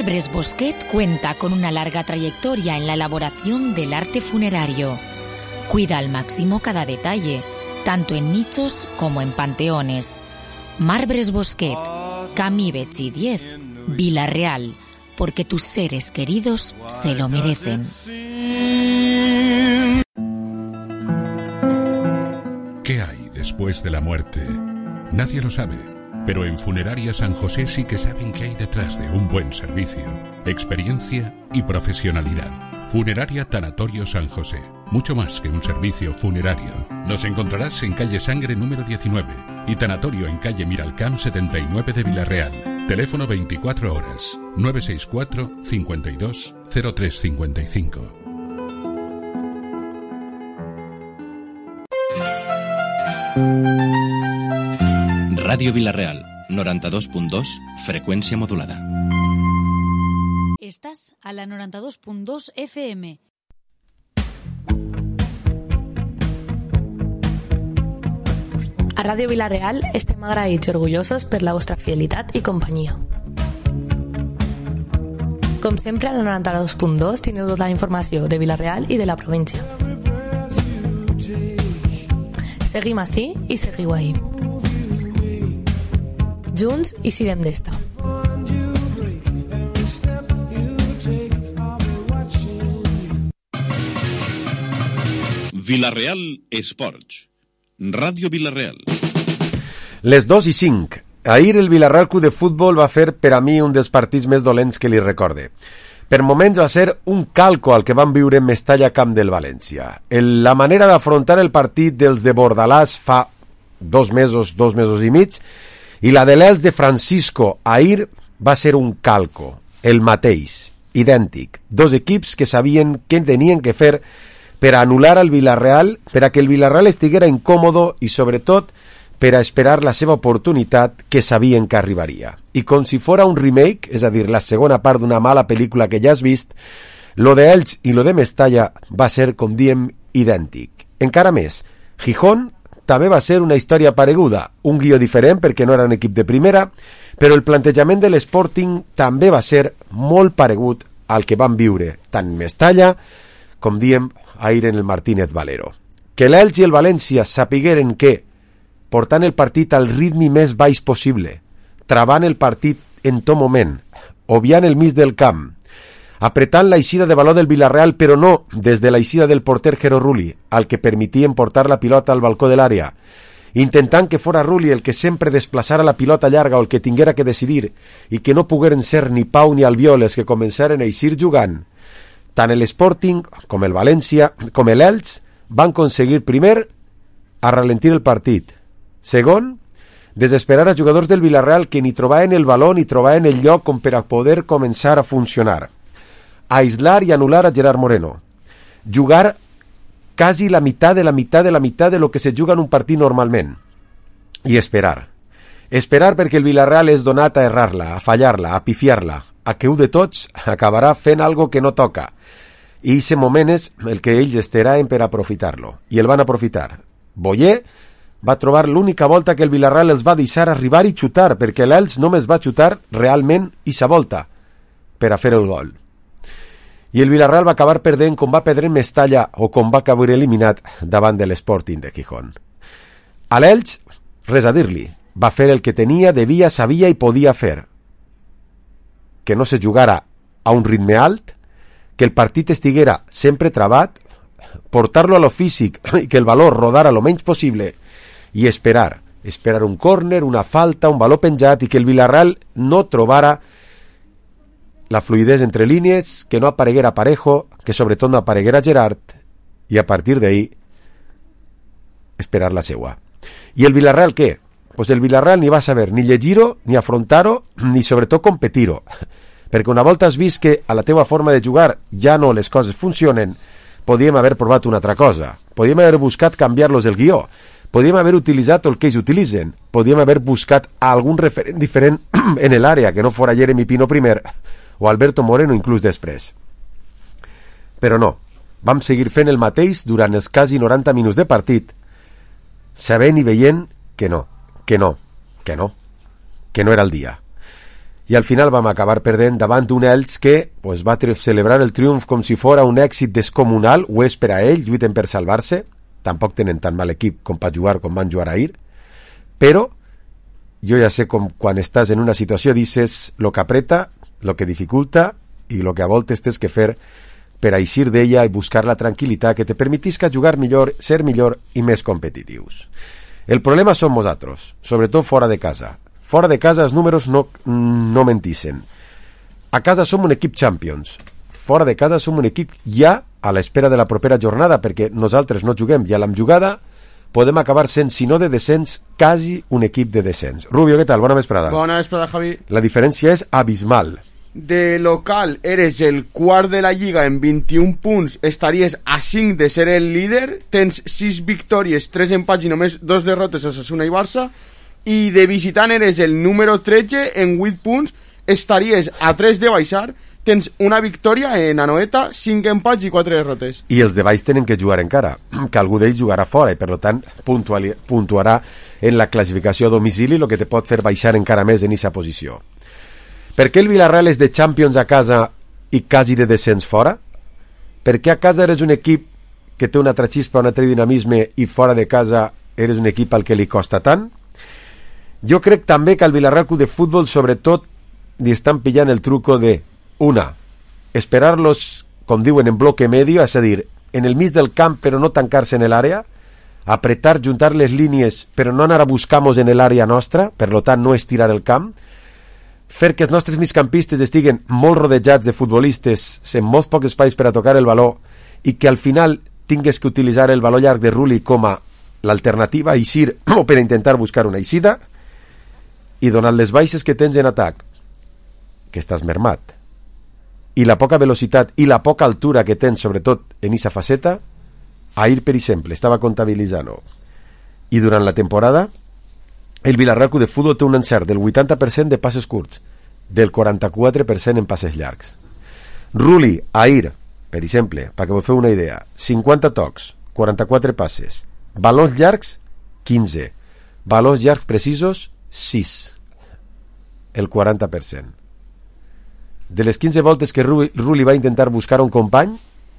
Marbres Bosquet cuenta con una larga trayectoria en la elaboración del arte funerario. Cuida al máximo cada detalle, tanto en nichos como en panteones. Marbres Bosquet, Camí Betxí 10, Vila-real, porque tus seres queridos se lo merecen. ¿Qué hay después de la muerte? Nadie lo sabe, pero en Funeraria San José sí que saben qué hay detrás de un buen servicio, experiencia y profesionalidad. Funeraria Tanatorio San José, mucho más que un servicio funerario. Nos encontrarás en calle Sangre número 19 y Tanatorio en calle Miralcamp 79 de Vila-real. Teléfono 24 horas, 964 52 0355. Ràdio Vila-real, 92.2, freqüència modulada. Estás a la 92.2 FM. A Ràdio Vila-real estem agraïts i orgullosos per la vostra fidelitat i companyia. Com sempre, a la 92.2 teniu tota la informació de Vila-real i de la província. Seguim ací i seguiu ahí. Junts i sirem d'esta. Vila-real Esports. Ràdio Vila-real. Les 2:05. Ahir el Vila-real Club de Futbol va fer per a mi un dels partits més dolents que li recorde. Per moments va ser un calco al que van viure en Mestalla Camp del València. La manera d'afrontar el partit dels de Bordalàs fa 2 mesos i mig, i la de l'Els de Francisco ahir va ser un calco, el mateix, idèntic. 2 equips que sabien què tenien que fer per a anul·lar al Vila-real, per a que el Vila-real estiguera incòmodo i, sobretot, per a esperar la seva oportunitat que sabien que arribaria. I com si fora un remake, és a dir, la segona part d'una mala pel·lícula que ja has vist, lo de Elx i lo de Mestalla va ser, com diem, idèntic. Encara més, Gijón també va ser una història pareguda, un guió diferent perquè no era un equip de primera, però el plantejament de l'Sporting també va ser molt paregut al que van viure tant Mestalla com diem ahir en el Martínez Valero. Que l'Elx i el València sapigueren que, portant el partit al ritme més baix possible, travant el partit en tot moment, obviant el mig del camp, apretant l'eixida de valor del Vila-real, però no des de l'eixida del porter Jero Rulli, al que permitien portar la pilota al balcó de l'àrea, intentant que fora Rulli el que sempre desplaçara la pilota llarga o el que tinguera que decidir, i que no pogueren ser ni Pau ni Albiol els que començaren a eixir jugant. Tant l'Sporting com el València, com l'Elx, van aconseguir, primer, a ralentir el partit. Segon, desesperar als jugadors del Vila-real que ni trobaven el baló ni trobaven el lloc com per a poder començar a funcionar. Aislar i anul·lar a Gerard Moreno. Jugar quasi la meitat de lo que se juga en un partit normalment. I esperar. Esperar perquè el Vila-real és donat a errar-la, a fallar-la, a pifiar-la, a que un de tots acabarà fent algo que no toca. I aquest moment és el que ells esperaven per aprofitar-lo. I el van aprofitar. Boyer va trobar l'única volta que el Vila-real els va deixar arribar i xutar, perquè l'Elx només va xutar realment aquesta volta per a fer el gol. I el Vila-real va acabar perdent com va perdre en Mestalla o com va acabar eliminat davant de l'Sporting de Gijón. A l'Elx, res a dir-li, va fer el que tenia, devia, sabia i podia fer. Que no se jugara a un ritme alt, que el partit estiguera sempre trabat, portar-lo a lo físic i que el valor rodara lo menys possible i esperar un córner, una falta, un valor penjat i que el Vila-real no trobara la fluidesa entre línies, que no apareguera Parejo, que sobretot no apareguera Gerard i a partir d'ahí esperar la seua. I el Vila-real què? Pues el Vila-real ni va saber ni llegir-ho, ni afrontar-ho, ni sobretot competir-ho. Perquè una volta has vist que a la teva forma de jugar ja no les coses funcionen, podíem haver provat una altra cosa. Podíem haver buscat canviar-los el guió. Podíem haver utilitzat el que ells utilitzen. Podíem haver buscat algun referent diferent en l'àrea, que no fora Jeremy Pino primer o Alberto Moreno inclús després. Però no, vam seguir fent el mateix durant els quasi 90 minuts de partit, sabent i veient que no era el dia. i al final vam acabar perdent davant d'un Elx que pues, va celebrar el triomf com si fora un èxit descomunal, ho és per a ell, lluiten per salvar-se, tampoc tenen tan mal equip com per jugar com van jugar ahir, però jo ja sé com quan estàs en una situació dices lo que apreta, lo que dificulta i lo que a voltes tens que fer per a eixir d'ella i buscar la tranquil·litat que te permetisca jugar millor, ser millor i més competitius. El problema som nosaltres, sobretot fora de casa. Fora de casa els números no mentissen. A casa som un equip Champions. Fora de casa som un equip ja a l'espera de la propera jornada, perquè nosaltres no juguem ja l'hem jugada, podem acabar sent, si no de descens, quasi un equip de descens. Rubio, què tal? Bona vesprada. Bona vesprada, Javi. La diferència és abismal. De local eres el quart de la Lliga en 21 punts, estaries a 5 de ser el líder, tens 6 victòries, 3 empats i només 2 derrotes a Osasuna i Barça, i de visitant eres el número 13 en 8 punts, estaries a 3 de baixar, tens una victòria en Anoeta, 5 empats i 4 derrotes. I els de baix tenen que jugar encara, que algú d'ells jugarà fora i per tant puntuarà en la classificació a domicili, el que te pot fer baixar encara més en aquesta posició. Per què el Villarreal és de Champions a casa i quasi de descens fora? Perquè a casa eres un equip que té una altra xispa, un altre dinamisme i fora de casa eres un equip al que li costa tant? Jo crec també que al Villarreal Club de Futbol sobretot li estan pillant el truco de una, esperar-los, com diuen, en bloque medio, és a dir, en el mig del camp però no tancar-se en l'àrea, apretar, juntar les línies però no anar a buscar-nos en l'àrea nostra, per tant no estirar el camp, fer que els nostres migcampistes estiguen molt rodejats de futbolistes en molt pocs espais per a tocar el baló i que al final tingues que utilitzar el baló llarg de Rulli com a l'alternativa a eixir o per intentar buscar una eixida, i donant les baixes que tens en atac, que estàs mermat, i la poca velocitat i la poca altura que tens, sobretot en aquesta faceta, ahir, per exemple, estava comptabilitzant, i durant la temporada el Villarreal Club de Futbol té un encert del 80% de passes curts, del 44% en passes llargs. Rulli, ahir, per exemple, perquè vos feu una idea, 50 tocs, 44 passes, balons llargs, 15, balons llargs precisos, 6, el 40%. De les 15 voltes que Rulli va intentar buscar un company,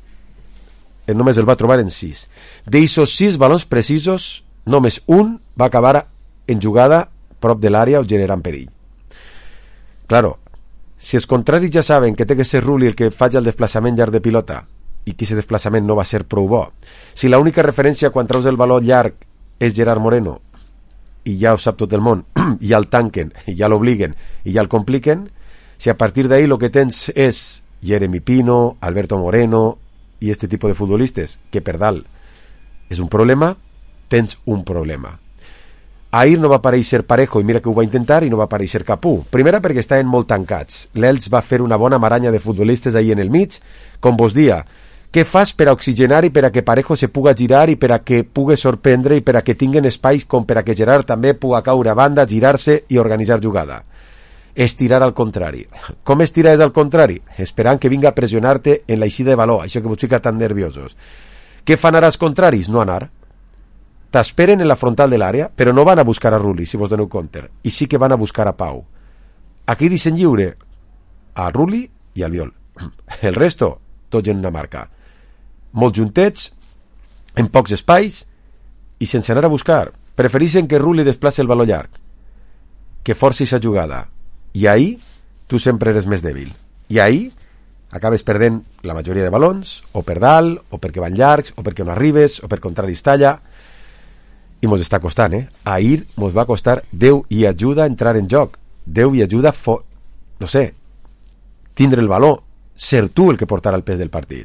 només el va trobar en 6. D'eixos 6 balons precisos, només un va acabar en jugada prop de l'àrea o generant perill. Claro, si els contraris ja saben que té que ser Rulli el que faci el desplaçament llarg de pilota i que aquest desplaçament no va ser prou bo, si l'única referència quan treus el baló llarg és Gerard Moreno i ja ho sap tot el món, ja el tanquen, ja l'obliguen i ja el compliquen, si a partir d'ahí el que tens és Jeremy Pino, Alberto Moreno i este tipus de futbolistes, que per dalt és un problema, tens un problema. Ahir no va aparèixer Parejo, i mira que ho va intentar, i no va aparèixer Capú. Primera perquè estaven molt tancats. L'Elx va fer una bona maranya de futbolistes ahir en el mig, com vos dia. Què fas per a oxigenar i per a que Parejo se puga girar i per a que pugui sorprendre i per a que tinguen espais com per a que Gerard també puga caure a banda, girar-se i organitzar jugada? Estirar al contrari. Com estirar és al contrari? Esperant que vinga a pressionar-te en l'eixida de baló, això que vos fica tan nerviosos. Què fan ara els contraris? No anar. T'esperen en la frontal de l'àrea, però no van a buscar a Rulli, si vos doneu compte, i sí que van a buscar a Pau. Aquí deixen lliure a Rulli i a Albiol. El resto, tots en una marca. Molt juntets, en pocs espais, i sense anar a buscar. Prefereixen que Rulli desplaci el baló llarg, que forci sa jugada. I ahir, tu sempre eres més dèbil. I ahir, acabes perdent la majoria de balons, o per dalt, o perquè van llargs, o perquè no arribes, o per contrari es talla. I mos està costant, Ahir mos va costar Déu i ajuda a entrar en joc. Déu i ajuda no sé, tindre el valor, ser tu el que portarà el pes del partit.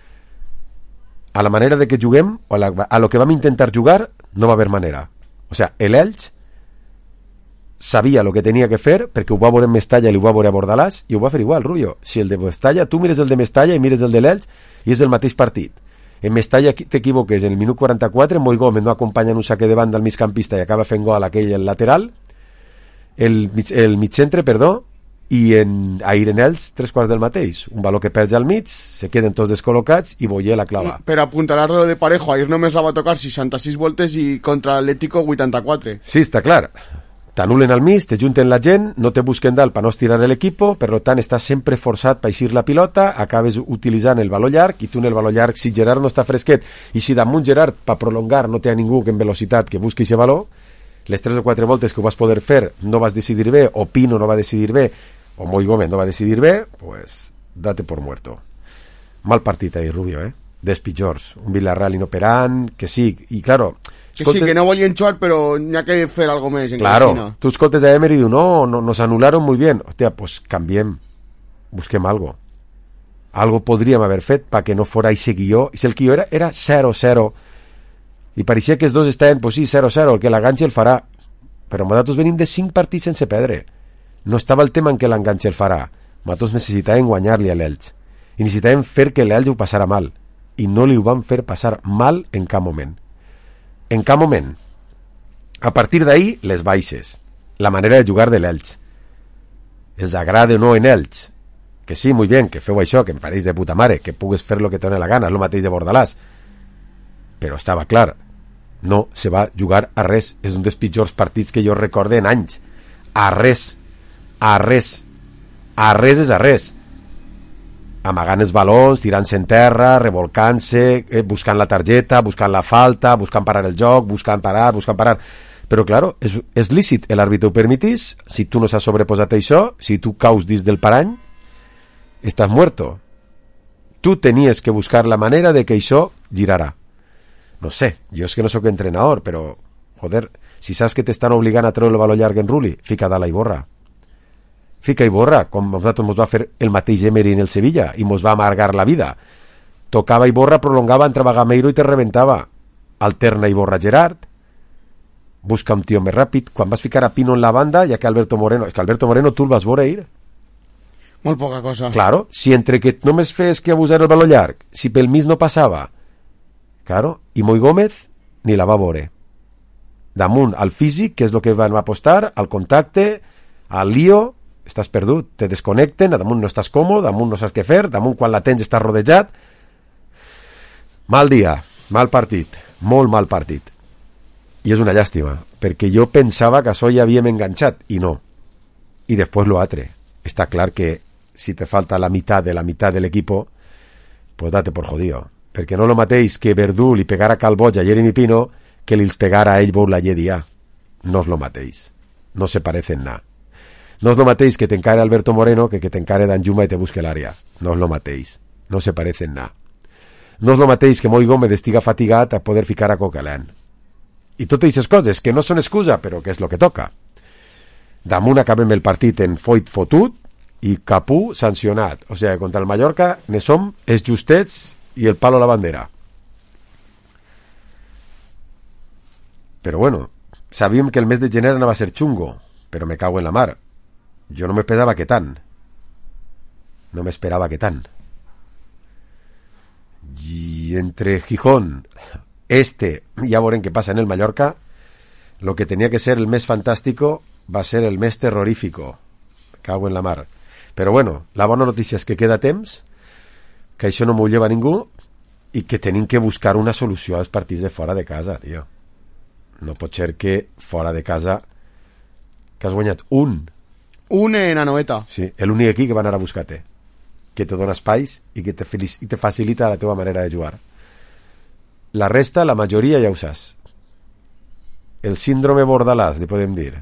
A la manera de que juguem, o a lo que vam intentar jugar, no va haver manera. O sea, l'Elx sabia el que tenia que fer, perquè ho va veure en Mestalla i ho va veure a Bordalàs, i ho va fer igual, Rubio. Si el de Mestalla, tu mires el de Mestalla i mires el de l'Elx, i és el mateix partit. En Mestalla t'equivoques, en el minut 44 Moi Gómez no acompanya en un saque de banda al migcampista i acaba fent gol aquell lateral, el migcentre, perdó, i ahir en Elx 3/4 del mateix, un baló que perds al mig, se queden tots descol·locats i Boyer la clava. Per apuntalar-lo de Parejo, ahir només la va tocar 66 voltes i contra l'Atlético 84. Sí, està clar, t'anulen al mig, te junten la gent, no te busquen dalt per no estirar l'equip, per tant estàs sempre forçat per eixir la pilota, acabes utilitzant el valor llarg, i tu en el valor llarg, si Gerard no està fresquet, i si damunt Gerard, per prolongar, no té a ningú que en velocitat que busqui aquest valor, les 3 o 4 voltes que ho vas poder fer no vas decidir bé, o Pino no va decidir bé, o Moi Gómez no va decidir bé, pues date por muerto. Mal partit ahí, Rubio, dels pitjors, un Villarreal inoperant, que sí, i claro... Que sí, que no volien jugar, però n'hi ha que fer algo més. Claro, tu escoltes a Emery i diu, no, nos anularon muy bien. Hostia, pues canviem, busquem algo. Algo podríem haver fet perquè no fora ese guió. I si el guió era 0-0, i pareixia que els dos estaven, pues sí, 0-0, el que l'enganxe el farà. Però nosaltres venim de 5 partits sense perdre. No estava el tema en què l'enganxe el farà. Nosaltres necessitàvem guanyar-li a l'Elx. I necessitàvem fer que l'Elx ho passara mal. I no li ho van fer passar mal en cap moment. En cap moment. A partir d'ahí, les baixes. La manera de jugar de l'Elx. Els agrada o no en Elx. Que sí, muy bien, que feu això, que em pareix de puta mare, que pugues fer lo que te doni la gana, és lo mateix de Bordalàs. Però estava clar, no se va jugar a res. És un dels pitjors partits que jo recorde en anys. A res. A res. A res és a res. Amagant els balons, tirant-se en terra, revolcant-se, buscant la targeta, buscant la falta, buscant parar el joc, buscant parar. Però, claro, és lícit, l'àrbitre ho permitís, si tu no s'has sobreposat això, si tu caus dins del parany, estàs muerto. Tu tenies que buscar la manera de que això girarà. No sé, jo és que no sóc entrenador, però, joder, si saps que t'estan obligant a treure el valor llarg en Rulli, fica dalt a Iborra. Fica Iborra, com nosaltres mos va fer el mateix Emery en el Sevilla, i mos va amargar la vida. Tocava Iborra, prolongava, entrava Gameiro i te reventava. Alterna Iborra Gerard, busca un tio més ràpid. Quan vas ficar a Pino en la banda, ja que Alberto Moreno... És que Alberto Moreno tu el vas veure ir. Molt poca cosa. Claro, si entre que només fes que abusar el valor llarg, si pel mig no passava... Claro, i Moi Gómez ni la va veure. Damunt, al físic, que és el que van apostar, al contacte, al lío... Estàs perdut, te desconnecten, damunt no estàs còmode, damunt no saps què fer, damunt quan la tens estàs rodejat. Mal dia, mal partit, molt mal partit. I és una llàstima, perquè jo pensava que això ja havíem enganxat, i no. I després lo altre. Està clar que si te falta la meitat de l'equipo, pues date por jodido. Perquè no lo mateix que Verdú li pegara a Calboig a Jeremy Pino que li els pegara a ell Boula Lledia. No és lo mateix. No se parecen nada. No és lo mateix que t'encare Alberto Moreno que t'encare Danjuma i te busque l'àrea. No és lo mateix. No se parecen nada. No és lo mateix que Moi Gómez estiga fatigat a poder ficar a Coquelin. I totes aquestes coses que no són excusa, però que és lo que toca. Damunt acabem el partit en foit fotut i Capú sancionat. O sigui, contra el Mallorca ne som els justets i el palo a la bandera. Però bueno, sabíem que el mes de gener anava a ser xungo, però me cago en la mar. Jo no m'esperava que tant. No m'esperava que tant. I entre Gijón, ja veurem què passa en el Mallorca, lo que tenia que ser el més fantàstico va ser el més terrorífico. Me cago en la mar. Però bueno, la bona notícia és que queda temps, que això no m'ho lleva ningú i que tenim que buscar una solució als partits de fora de casa, tio. No pot ser que fora de casa que has guanyat un en Anoeta. Sí, l'únic aquí que va anar a buscar-te, que te dona espais i que te facilita la teva manera de jugar. La resta, la majoria ja ho saps. El síndrome Bordalàs, li podem dir.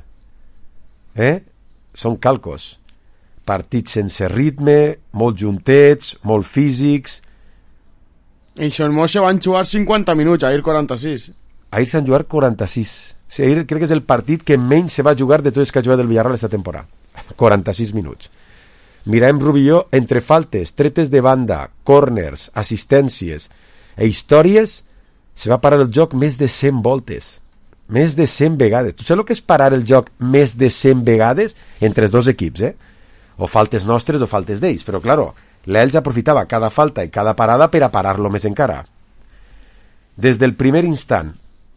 Són calcos. Partits sense ritme, molt juntets, molt físics. En Xormó se van jugar 50 minuts, ahir 46. Ahir s'han jugat 46. Sí, ahir crec que és el partit que menys se va jugar de tots els que ha jugat el Villarreal esta temporada. 46 minuts. Mirem Rubilló entre faltes, tretes de banda, corners, assistències e històries, se va parar el joc més de 100 voltes. Més de 100 vegades. Tu saps el que és parar el joc més de 100 vegades entre els dos equips, O faltes nostres o faltes d'ells. Però, claro, l'Elx aprofitava cada falta i cada parada per a parar-lo més encara. Des del primer instant,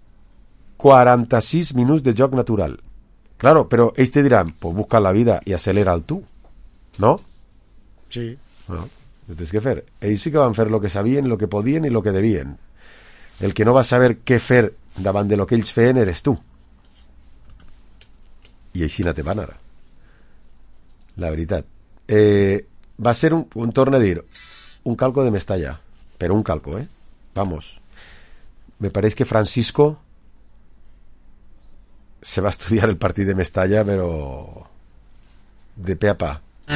46 minuts de joc natural. Claro, però ells te diran, pues busca la vida i acelera-el tu, ¿no? Sí. No, no tens que fer. Ells sí que van fer lo que sabien, lo que podien i lo que devien. El que no va saber què fer davant de lo que ells feien eres tu. i així no te van ara. La veritat. Va ser un torno a dir, un calco de Mestalla, però un calco, Vamos. Me pareix que Francisco se va estudiar el partit de Mestalla, però de pe a pa.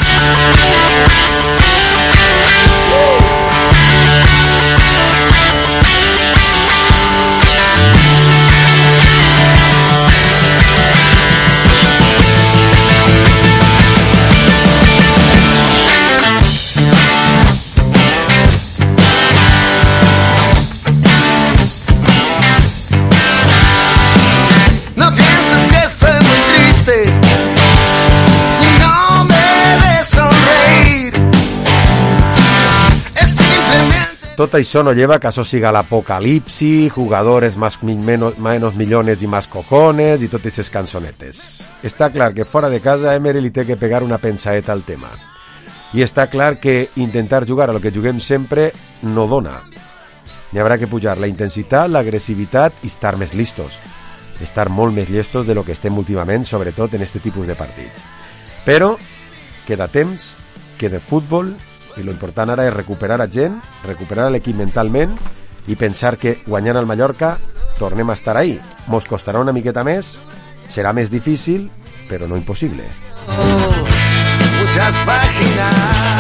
Tot això no lleva que això siga l'apocalipsi, jugadores más menos millones y más cojones y totes esas canzonetes. Està clar que fora de casa Emery li té que pegar una pensaeta al tema. I està clar que intentar jugar a lo que juguem sempre no dona. N'hi haurà que pujar la intensitat, l'agressivitat i estar més listos. Estar molt més llestos de lo que estem últimament, sobretot en este tipus de partits. Però queda temps, queda futbol, i lo important ara és recuperar a gent, recuperar l'equip mentalment i pensar que guanyant al Mallorca tornem a estar ahí. Mos costarà una miqueta més, serà més difícil, però no impossible. Muchas páginas.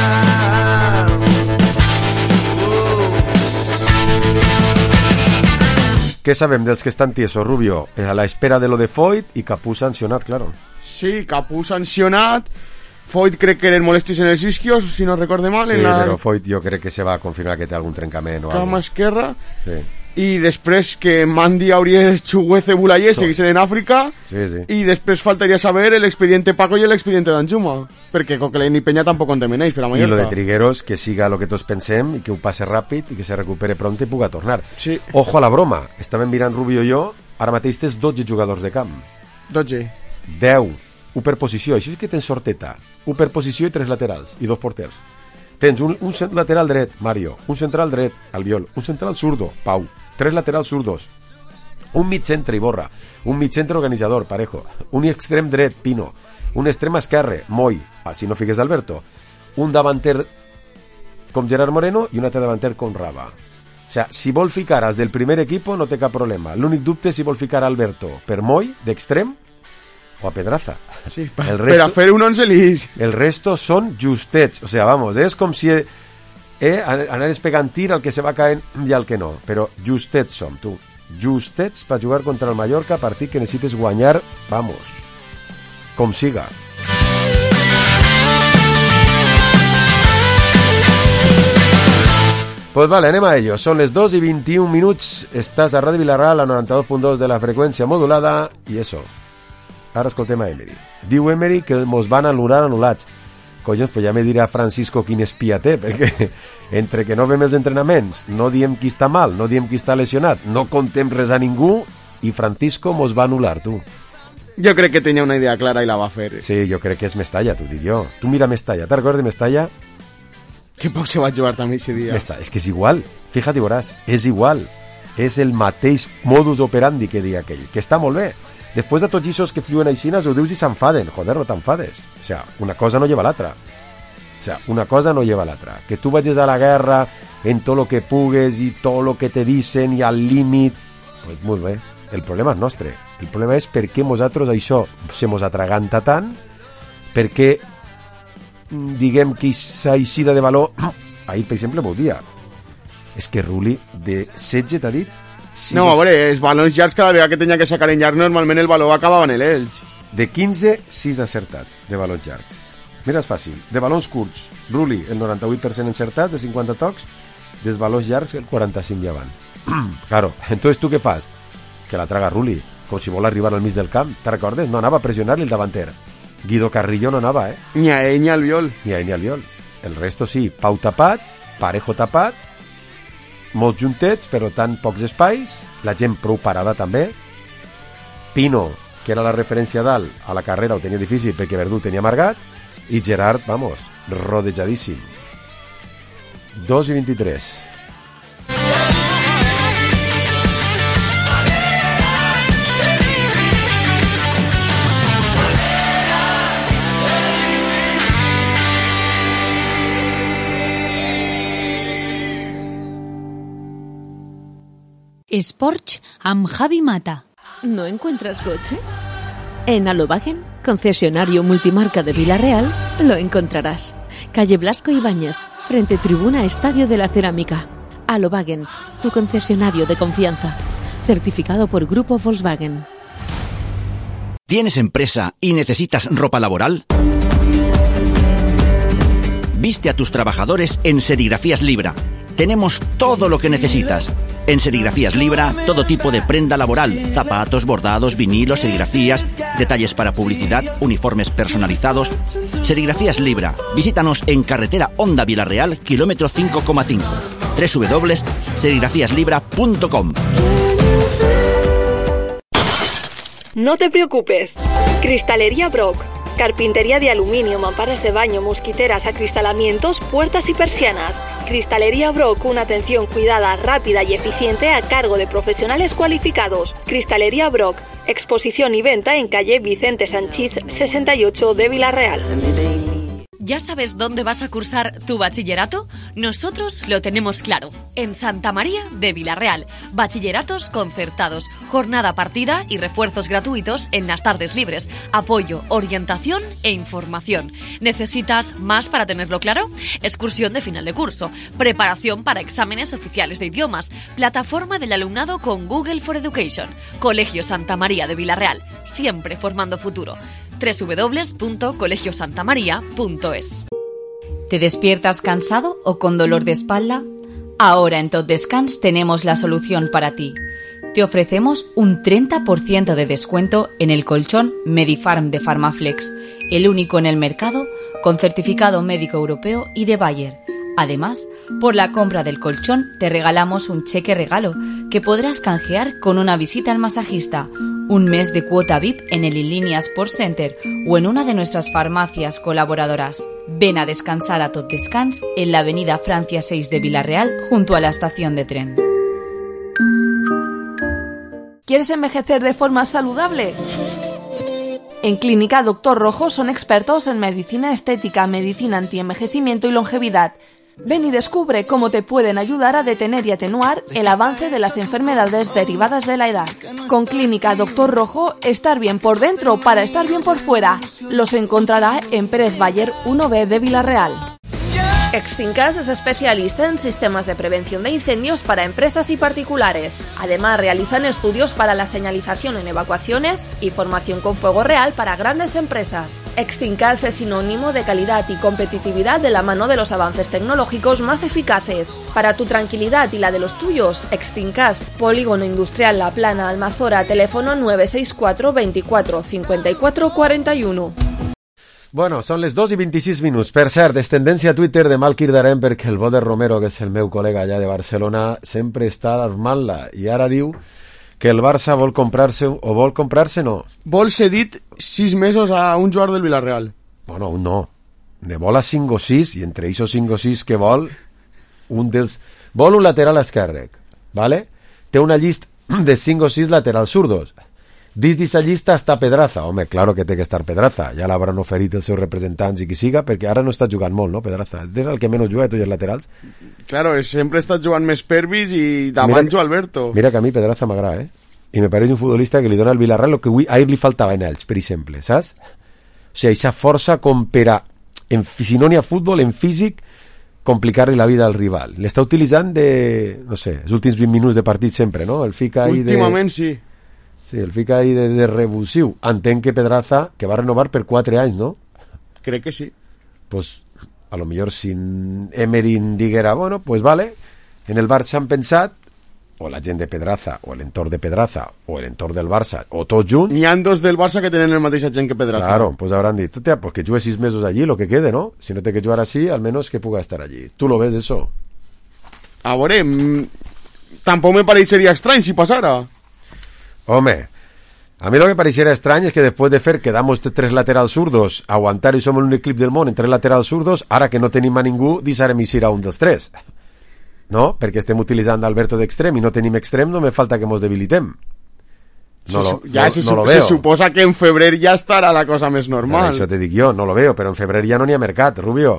Què sabem dels que estan tiesos, Rubio? A la espera de lo de Foyt i Capú sancionat, claro. Sí, Capú sancionat. Foyt crec que eren molestis en els isquios, si no recorde mal. Sí, però Foyt jo crec que se va confirmar que té algun trencament o alguna cosa. Cama esquerra. Sí. I després que Mandi hauria Chuguece Bulayé seguissin en Àfrica. Sí, sí. I després faltaria saber el expediente Paco i el expediente d'Anjuma, perquè Coquelin i Peña tampoc en temeneix per a Mallorca. I lo de Trigueros, que siga lo que tots pensem i que ho passe ràpid i que se recupere pront i puga tornar. Sí. Ojo a la broma, estàvem mirant Rubio i jo, ara mateix tens 12 jugadors de camp. 12. 10. Un per posició, això sí que tens sorteta. Un per posició i 3 laterals i 2 porters. Tens un lateral dret, Mario, un central dret, Albiol, un central zurdo, Pau, 3 laterals zurdos, un mig centre, Iborra, un mig centre organitzador, Parejo, un extrem dret, Pino, un extrem esquerre, Moi, si no figues Alberto, un davanter com Gerard Moreno i un altre davanter com Raba. O sea, si vol ficar als del primer equipo no té cap problema. L'únic dubte és si vol ficar Alberto per Moi, d'extrem, o a Pedraza. Sí, per a fer un 11 lis. El resto són justets. O sea, vamos, és com si anaves pegant tir al que se va caent i al que no. Però justets som, tu. Justets per jugar contra el Mallorca, partit que necessites guanyar, vamos, com siga. Pues vale, anem a ello. Són les 2 i 21 minuts. Estàs a Ràdio Vilarreal, a 92.2 de la freqüència modulada, i eso. Ara escoltem a Emery. Diu Emery que mos van anul·lats. Collons, pues ja me dirà Francisco quin espia té, perquè entre que no vem els entrenaments, no diem qui està mal, no diem qui està lesionat, no contem res a ningú, i Francisco mos va anul·lar, tu. Jo crec que tenia una idea clara i la va fer. Sí, jo crec que és Mestalla, t'ho dic jo. Tu mira Mestalla, te'n recordes de Mestalla? Que poc se va jugar també aquest dia. És que és igual, fíjate, veuràs, és igual. És el mateix modus operandi que dia aquell, que està molt bé. Després de tots aquests que fliuen aixines, ho dius i s'enfaden. Joder, no t'enfades. O sea, una cosa no lleva l'altra. O sea, una cosa no lleva l'altra. Que tu vagis a la guerra en tot lo que pugues i tot lo que te dicen i al límit, pues molt bé. El problema és nostre. El problema és per què nosaltres això se mos atraganta tant, per què diguem que aquesta eixida de valor ahir, per exemple, m'ho dia. És que Ruli de 16 t'ha dit? No, a veure, els balons llargs cada vegada que tenia que sacar en llarg normalment el baló acabava en l'Elx. De 15, 6 acertats de balons llargs. Mira, és fàcil. De balons curts, Ruli, el 98% encertats, de 50 tocs, dels balons llargs, el 45 ja van. Claro, entonces tu què fas? Que la traga Ruli, com si vol arribar al mig del camp. Te recordes? No anava a pressionar-li el davanter. Guido Carrillo no anava, Ni a ell ni al Viol. Ni a ell ni al Viol. El resto sí, Pau tapat, Parejo tapat, molts juntets, però tan pocs espais, la gent prou parada també. Pino, que era la referència dalt, a la carrera ho tenia difícil perquè Verdú tenia amargat, i Gerard, vamos, rodejadíssim. 2 i 23. Esports amb Javi Mata. ¿No encuentras coche? En Alobagen, concesionario multimarca de Vila-real, lo encontrarás. Calle Blasco Ibáñez, frente tribuna Estadio de la Cerámica. Alobagen, tu concesionario de confianza. Certificado por Grupo Volkswagen. ¿Tienes empresa y necesitas ropa laboral? Viste a tus trabajadores en Serigrafías Libra. Tenemos todo lo que necesitas. En Serigrafías Libra, todo tipo de prenda laboral, zapatos, bordados, vinilos, serigrafías, detalles para publicidad, uniformes personalizados. Serigrafías Libra. Visítanos en carretera Honda Vila-real, kilómetro 5,5. www.serigrafiaslibra.com. No te preocupes. Cristalería Brock. Carpintería de aluminio, mamparas de baño, mosquiteras, acristalamientos, puertas y persianas. Cristalería Brock, una atención cuidada, rápida y eficiente a cargo de profesionales cualificados. Cristalería Brock, exposición y venta en calle Vicente Sanchís 68 de Vila-real. ¿Ya sabes dónde vas a cursar tu bachillerato? Nosotros lo tenemos claro. En Santa María de Vila-real. Bachilleratos concertados, jornada partida y refuerzos gratuitos en las tardes libres. Apoyo, orientación e información. ¿Necesitas más para tenerlo claro? Excursión de final de curso. Preparación para exámenes oficiales de idiomas. Plataforma del alumnado con Google for Education. Colegio Santa María de Vila-real. Siempre formando futuro. www.colegiosantamaria.es. ¿Te despiertas cansado o con dolor de espalda? Ahora en Tot Descans tenemos la solución para ti. Te ofrecemos un 30% de descuento en el colchón Medifarm de Pharmaflex, el único en el mercado con certificado médico europeo y de Bayer. Además, por la compra del colchón te regalamos un cheque regalo que podrás canjear con una visita al masajista, un mes de cuota VIP en el Inlínea Sports Center o en una de nuestras farmacias colaboradoras. Ven a descansar a Tot Descans en la avenida Francia 6 de Vila-real junto a la estación de tren. ¿Quieres envejecer de forma saludable? En Clínica Doctor Rojo son expertos en medicina estética, medicina antienvejecimiento y longevidad. Ven y descubre cómo te pueden ayudar a detener y atenuar el avance de las enfermedades derivadas de la edad. Con Clínica Doctor Rojo, estar bien por dentro para estar bien por fuera. Los encontrará en Pérez Bayer 1B de Vila-real. Extincas es especialista en sistemas de prevención de incendios para empresas y particulares. Además, realizan estudios para la señalización en evacuaciones y formación con fuego real para grandes empresas. Extincas es sinónimo de calidad y competitividad de la mano de los avances tecnológicos más eficaces. Para tu tranquilidad y la de los tuyos, Extincas, Polígono Industrial La Plana, Almazora, teléfono 964 24 54 41. Bueno, són les 2 i 26 minuts. Per cert, és tendència a Twitter de mal cridarem perquè el Boder Romero, que és el meu col·lega allà de Barcelona, sempre està armant-la. I ara diu que el Barça vol comprar-se, o vol comprar-se, no. Vol cedit 6 mesos a un jugador del Villarreal. Bueno, un no. Ne vol a 5 o 6, i entre aquests 5 o 6 que vol, un dels... Vol un lateral esquerre, ¿vale? Té una llista de 5 o 6 laterals zurdos. Dins d'aquesta llista està Pedraza. Home, claro que té que estar Pedraza. Ja l'hauran oferit els seus representants i qui siga, perquè ara no està jugant molt, no, Pedraza? És el que menys juga de tots els laterals. Claro, sempre està jugant més Pervis i Damanjo Alberto. Mira que a mi Pedraza m'agrada, I me pareix un futbolista que li dona al Villarreal el que ahir li faltava en ells, per exemple, saps? O sigui, aquesta força com per a, si no n'hi ha futbol, en físic, complicar-li la vida al rival. L'està utilitzant de, no sé, els últims 20 minuts de partit sempre, no? El fica ahí últimament sí. Sí, el fica ahí de revulsiu. Entenc que Pedraza, que va renovar per 4 anys, no? Crec que sí. Pues, a lo millor si Emery diguera, bueno, pues vale, en el Barça han pensat, o la gent de Pedraza, o l'entorn de Pedraza, o l'entorn del Barça, o tots junts... N'hi ha dos del Barça que tenen el mateix gent que Pedraza. Claro, pues hauran dit, pues que juegue 6 mesos allí, lo que quede, ¿no? Si no té que jugar así, al menos que puga estar allí. ¿Tú lo ves eso? A veure, tampoc me pareixeria estrany si passara. Home, a mí lo que pareciera extraño es que después de fer quedamos 3 laterals zurdos, aguantar y somos l'únic clip del món en 3 laterals zurdos, ara que no tenim a ningú, deixarem eixir a un dels 3. No? Perquè estem utilitzant Alberto d'extrem i no tenim extrem, no me falta que mos debilitem. Se suposa que en febrer ja estarà la cosa més normal. Això te dic jo, no lo veo, però en febrer ja no n'hi ha mercat, Rubio.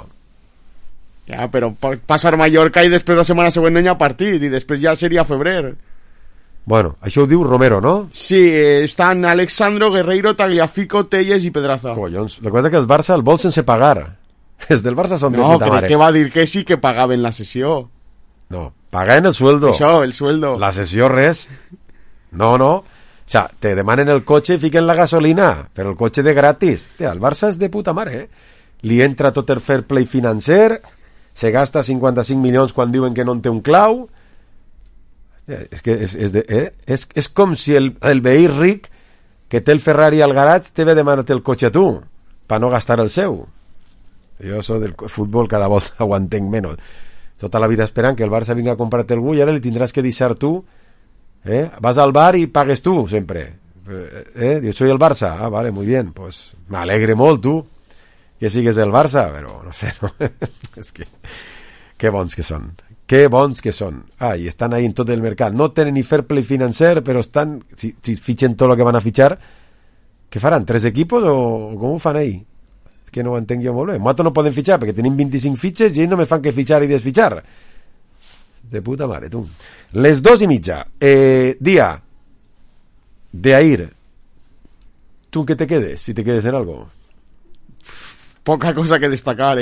Ja, però passar Mallorca i després la setmana següent no hi ha partit i després ja seria febrer. Bueno, això ho diu Romero, no? Sí, estan Alexandro, Guerreiro, Tagliafico, Telles i Pedraza. Collons, recorda que el Barça el vol sense pagar. Els del Barça són de puta mare. No, crec que va dir que sí que pagaven la sessió. No, pagaven el sueldo. Això, el sueldo. La sessió res. No. O sea, te demanen el cotxe i fiquen la gasolina, però el cotxe de gratis. Hòstia, el Barça és de puta mare, Li entra tot el fair play financer, se gasta 55 milions quan diuen que no en té un clau. És que és com si el veí ric que té el Ferrari al garatge te ve demanar-te el cotxe a tu per no gastar el seu. Jo soc del futbol, cada volta ho entenc menys. Tota la vida esperant que el Barça vinga a comprar-te algú i ara li tindràs que deixar tu. Vas al bar i pagues tu sempre. Yo soy el Barça. Ah, vale, muy bien. Pues me alegre molt tu que sigues del Barça, però no sé, no? És que que bons que són. Que bons que són. I estan ahí en tot el mercat. No tenen ni fair play financer, però estan... Si fitxen tot el que van a fitxar, què faran? 3 equipos o com ho fan ahí? És que no ho entenc jo molt bé. Nosaltres no podem fitxar perquè tenim 25 fitxes i ells no me fan que fitxar i desfitxar. De puta mare, tu. Les 2:30. Dia de Air. ¿Tú qué te quedes? Si te quedes en algo. Poca cosa que destacar,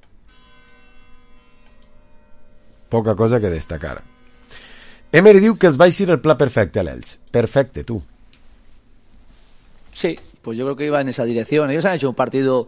Poca cosa que destacar. Emery diu que es va eixir el pla perfecte a l'Elx. Perfecte, tú. Sí, pues yo creo que iba en esa dirección. Ellos han hecho un partido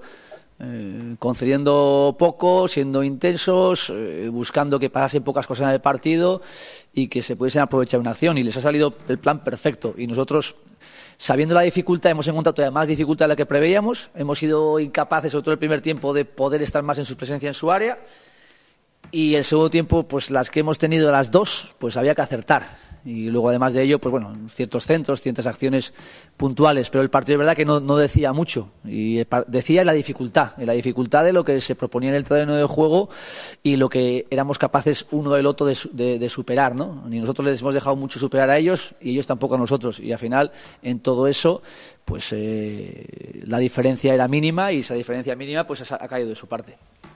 concediendo poco, siendo intensos, buscando que pasasen pocas cosas en el partido y que se pudiesen aprovechar una acción. Y les ha salido el plan perfecto. Y nosotros, sabiendo la dificultad, hemos encontrado todavía más dificultad de la que preveíamos. Hemos sido incapaces, sobre todo el primer tiempo, de poder estar más en su presencia en su área. Y el segundo tiempo, pues las que hemos tenido las dos, pues había que acertar. Y luego, además de ello, pues bueno, ciertos centros, ciertas acciones puntuales. Pero el partido, es verdad que no decía mucho. Y decía en la dificultad de lo que se proponía en el terreno de juego y lo que éramos capaces uno del otro de superar, ¿no? Ni nosotros les hemos dejado mucho superar a ellos y ellos tampoco a nosotros. Y al final, en todo eso, pues la diferencia era mínima y esa diferencia mínima pues ha caído de su parte.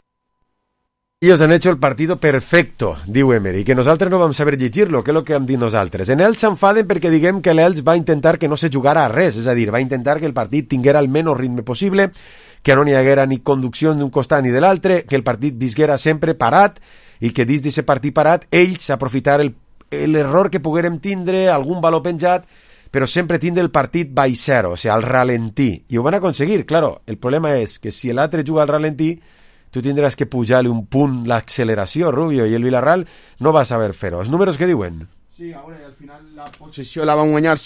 Ellos han hecho el partido perfecto, diu Emery, que nosaltres no vam saber llegir-lo, que és el que hem dit nosaltres. En ells s'enfaden perquè diguem que l'Elx va intentar que no se jugara a res, és a dir, va intentar que el partit tinguera el menys ritme possible, que no n'hi haguera ni conducció d'un costat ni de l'altre, que el partit visquera sempre parat i que dins d'aquest partit parat ells aprofitar l'error que poguérem tindre, algun valor penjat, però sempre tindre el partit baix zero, o sigui, al ralentí. I ho van aconseguir, claro. El problema és que si l'altre juga al ralentí, tu tindràs que pujar-li un punt l'acceleració, Rubio, i el Villarreal no va saber fer-ho. Els números que diuen? Sí, a veure, al final la possessió la van guanyar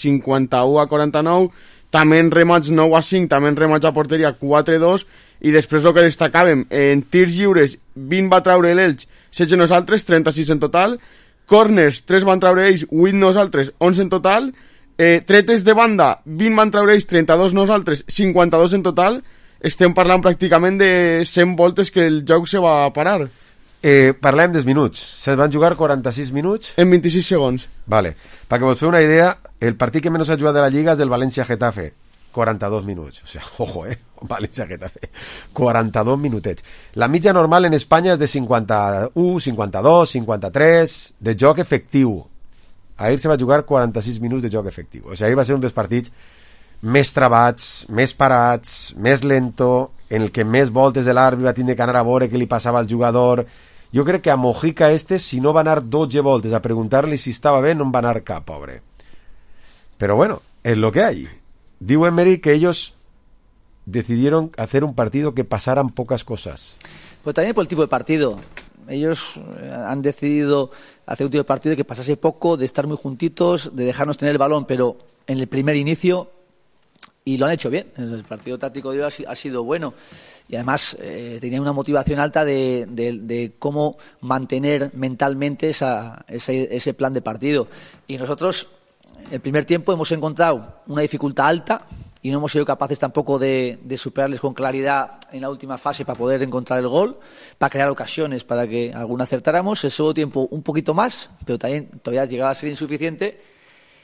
51-49, també en remats 9-5, també en remats a porteria 4-2, i després el que destacàvem, en tirs lliures 20 va traure l'Elx, 16 nosaltres, 36 en total, corners 3 van traure ells, 8 nosaltres, 11 en total, tretes de banda 20 van traure ells, 32 nosaltres, 52 en total. Estem parlant pràcticament de 100 voltes que el joc se va parar. Parlem dels minuts. Se van jugar 46 minuts? En 26 segons. Vale. Perquè vos feu una idea, el partit que menys ha jugat de la Lliga és el València-Getafe. 42 minuts. O sea, ojo, València-Getafe. 42 minutets. La mitja normal en Espanya és de 51, 52, 53 de joc efectiu. Ahir se va jugar 46 minuts de joc efectiu. O sigui, ahir va ser un dels partits més travats, més parats, més lento, en el que més voltes de l'àrbitre va tindre que anar a veure què li passava al jugador. Jo crec que a Mojica si no va anar 12 voltes a preguntar-li si estava bé, no en va anar cap, pobre. Però bueno, es lo que hay. Diu Emery que ellos decidieron hacer un partido que pasaran pocas cosas. Pues también por el tipo de partido. Ellos han decidido hacer un tipo de partido que pasase poco, de estar muy juntitos, de dejarnos tener el balón, pero en el primer inicio... Y lo han hecho bien. El partido táctico de hoy ha sido bueno. Y además tenía una motivación alta de cómo mantener mentalmente ese plan de partido. Y nosotros, el primer tiempo, hemos encontrado una dificultad alta y no hemos sido capaces tampoco de superarles con claridad en la última fase para poder encontrar el gol, para crear ocasiones para que alguna acertáramos. El segundo tiempo un poquito más, pero también todavía llegaba a ser insuficiente.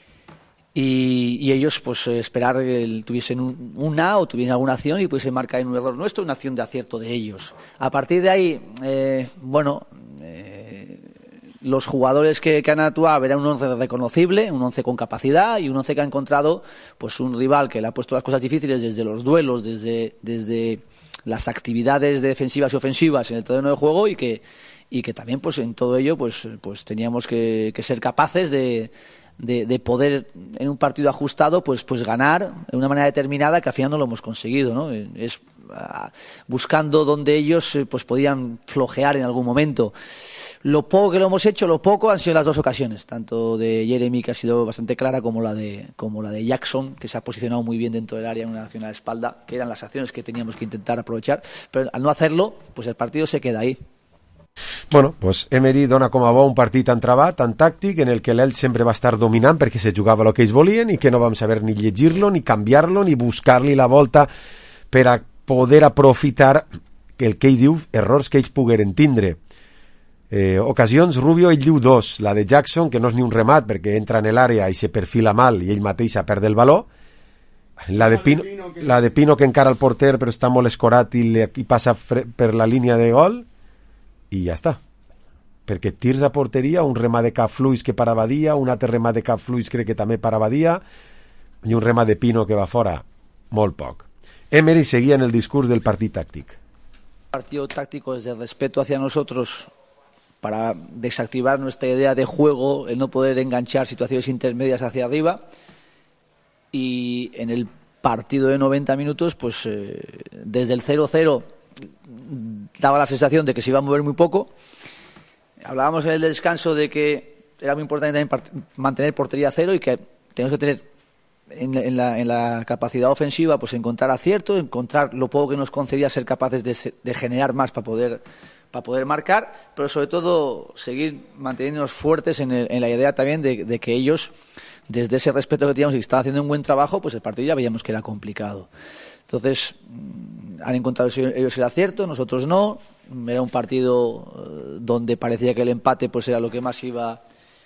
Y ellos, pues, esperar que tuviesen una o tuviesen alguna acción y pudiesen marcar en un error nuestro, una acción de acierto de ellos. A partir de ahí, los jugadores que han actuado era un 11 reconocible, un 11 con capacidad y un 11 que ha encontrado pues un rival que le ha puesto las cosas difíciles desde los duelos, desde las actividades defensivas y ofensivas en el terreno de juego y que también pues en todo ello pues teníamos que ser capaces de poder en un partido ajustado pues ganar de una manera determinada que al final no lo hemos conseguido, ¿no? Es buscando donde ellos pues podían flojear en algún momento. Lo poco que lo hemos hecho, han sido las dos ocasiones, tanto de Jeremy, que ha sido bastante clara, como la de Jackson, que se ha posicionado muy bien dentro del área en una acción a la espalda, que eran las acciones que teníamos que intentar aprovechar, pero al no hacerlo, pues el partido se queda ahí. Bueno, pues Emery dona com a bo un partit tan trabat, tan tàctic, en el que l'Elx sempre va estar dominant perquè se jugava el que ells volien i que no vam saber ni llegir-lo, ni canviar-lo, ni buscar-li la volta per a poder aprofitar el que ell diu errors que ells pogueren tindre. Ocasions, Rubio, ell diu dos, la de Jackson, que no és ni un remat perquè entra en l'àrea i se perfila mal i ell mateix perd el valor, la de Pino que encara el porter però està molt escorat i passa per la línia de gol i ja està, perquè tirs a porteria, un remat de Cap Fluix que para Badia, un altre remat de Cap Fluix crec que també para Badia i un remat de Pino que va fora, molt poc. Emery seguía en el discurso del partido táctico. El partido táctico es de respeto hacia nosotros para desactivar nuestra idea de juego, el no poder enganchar situaciones intermedias hacia arriba, y en el partido de 90 minutos pues desde el 0-0 daba la sensación de que se iba a mover muy poco. Hablábamos en el descanso de que era muy importante también mantener portería cero y que tenemos que tener en la capacidad ofensiva pues encontrar acierto, encontrar lo poco que nos concedía ser capaces de generar más para poder marcar, pero sobre todo seguir manteniéndonos fuertes en la idea también de que ellos, desde ese respeto que teníamos y que estaban haciendo un buen trabajo, pues el partido ya veíamos que era complicado. Entonces han encontrado ellos el acierto, nosotros no. Era un partido donde parecía que el empate pues era lo que más iba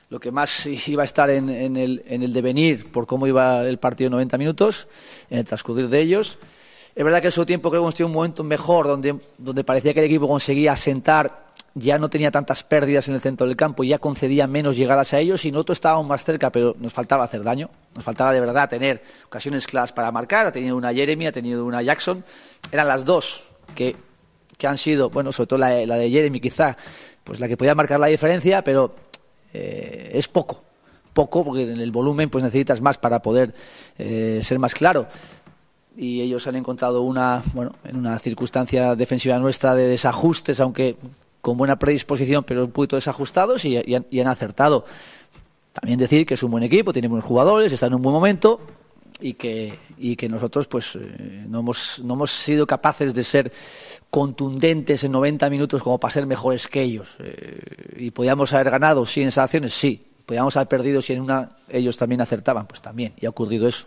a estar en el devenir por cómo iba el partido en 90 minutos, en el transcurrir de ellos. Es verdad que en su tiempo creo que hemos tenido un momento mejor donde parecía que el equipo conseguía asentar, ya no tenía tantas pérdidas en el centro del campo, ya concedía menos llegadas a ellos y nosotros estábamos más cerca, pero nos faltaba hacer daño, nos faltaba de verdad tener ocasiones claras para marcar. Ha tenido una Jeremy, ha tenido una Jackson, eran las dos que han sido, bueno, sobre todo la de Jeremy quizá, pues la que podía marcar la diferencia, pero es poco porque en el volumen pues necesitas más para poder ser más claro. Y ellos han encontrado en una circunstancia defensiva nuestra de desajustes, aunque con buena predisposición, pero un poquito desajustados y han acertado. También decir que es un buen equipo, tiene buenos jugadores, está en un buen momento y que nosotros pues no hemos sido capaces de ser contundentes en 90 minutos como para ser mejores que ellos. Y podíamos haber ganado, sí, en esas acciones, sí. Podíamos haber perdido si en una ellos también acertaban, pues también, y ha ocurrido eso.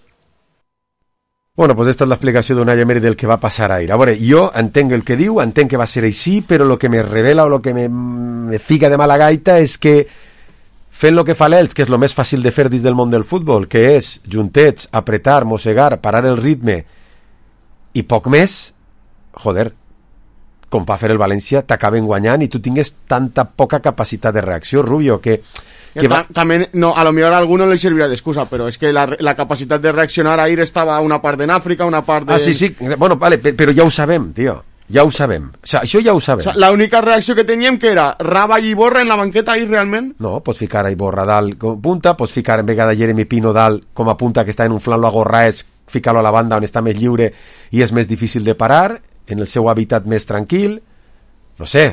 Bueno, pues esta és l'explicació d'Unai Emery del que va passar ahir. A veure, jo entenc el que diu, entenc que va ser així, però el que me revela o el que me fica de mala gaita és que fent el que fa l'Elx, que és el més fàcil de fer dins del món del futbol, que és juntets, apretar, mossegar, parar el ritme i poc més, joder, com va fer el València, t'acaben guanyant i tu tingues tanta poca capacitat de reacció, Rubio, que también, no, a lo mejor a alguno le servirá de excusa, pero es que la capacidad de reaccionar a ir estaba una parte en África, una parte... Ah, sí, bueno, vale, però ja ho sabem, tio, ja ho sabem, o sea, això ja ho sabem. O sea, la única reacció que teníem que era Raba i Iborra en la banqueta ahí realment? No, pots ficar a Iborra dalt com a punta, pots ficar en vegada Jeremy Pino dalt com a punta que està en un flanc, lo agorraes, ficar-lo a la banda on està més lliure i és més difícil de parar, en el seu hàbitat més tranquil, no sé,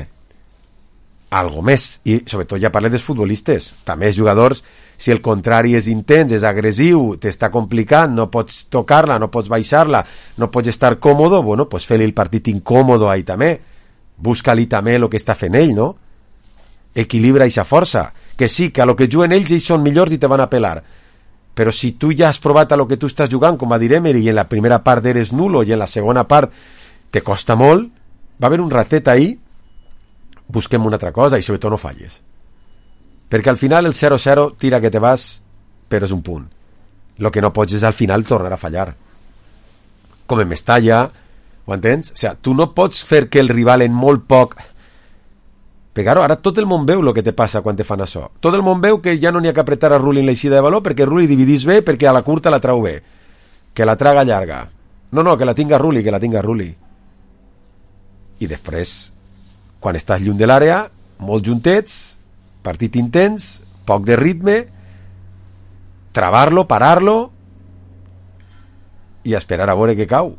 algo més, i sobretot ja parlem dels futbolistes, també els jugadors, si el contrari és intens, és agressiu, t'està complicant, no pots tocar-la, no pots baixar-la, no pots estar còmodo, bueno, pues fer-li el partit incòmodo ahí també, busca-li també el que està fent ell, no? Equilibra aquesta força, que sí, que a lo que juguen ells són millors i te van a pelar, però si tu ja has provat a lo que tu estàs jugant, com va dir Emery, i en la primera part eres nulo i en la segona part te costa molt, va haver un ratet ahí, busquem una altra cosa i sobretot no falles, perquè al final el 0-0 tira que te vas, però és un punt. El que no pots és al final tornar a fallar, com en Mestalla, ho entens? O sigui, tu no pots fer que el rival en molt poc Però claro, ara tot el món veu el que te passa quan te fan això. Tot el món veu que ja no n'hi ha que apretar a Rulli en l'eixida de valor perquè Rulli dividís bé, perquè a la curta la trau bé. Que la traga llarga. No, que la tinga Rulli, I després, quan estàs lluny de l'àrea, molt juntets, partit intens, poc de ritme, travar-lo, parar-lo i esperar a veure què cau.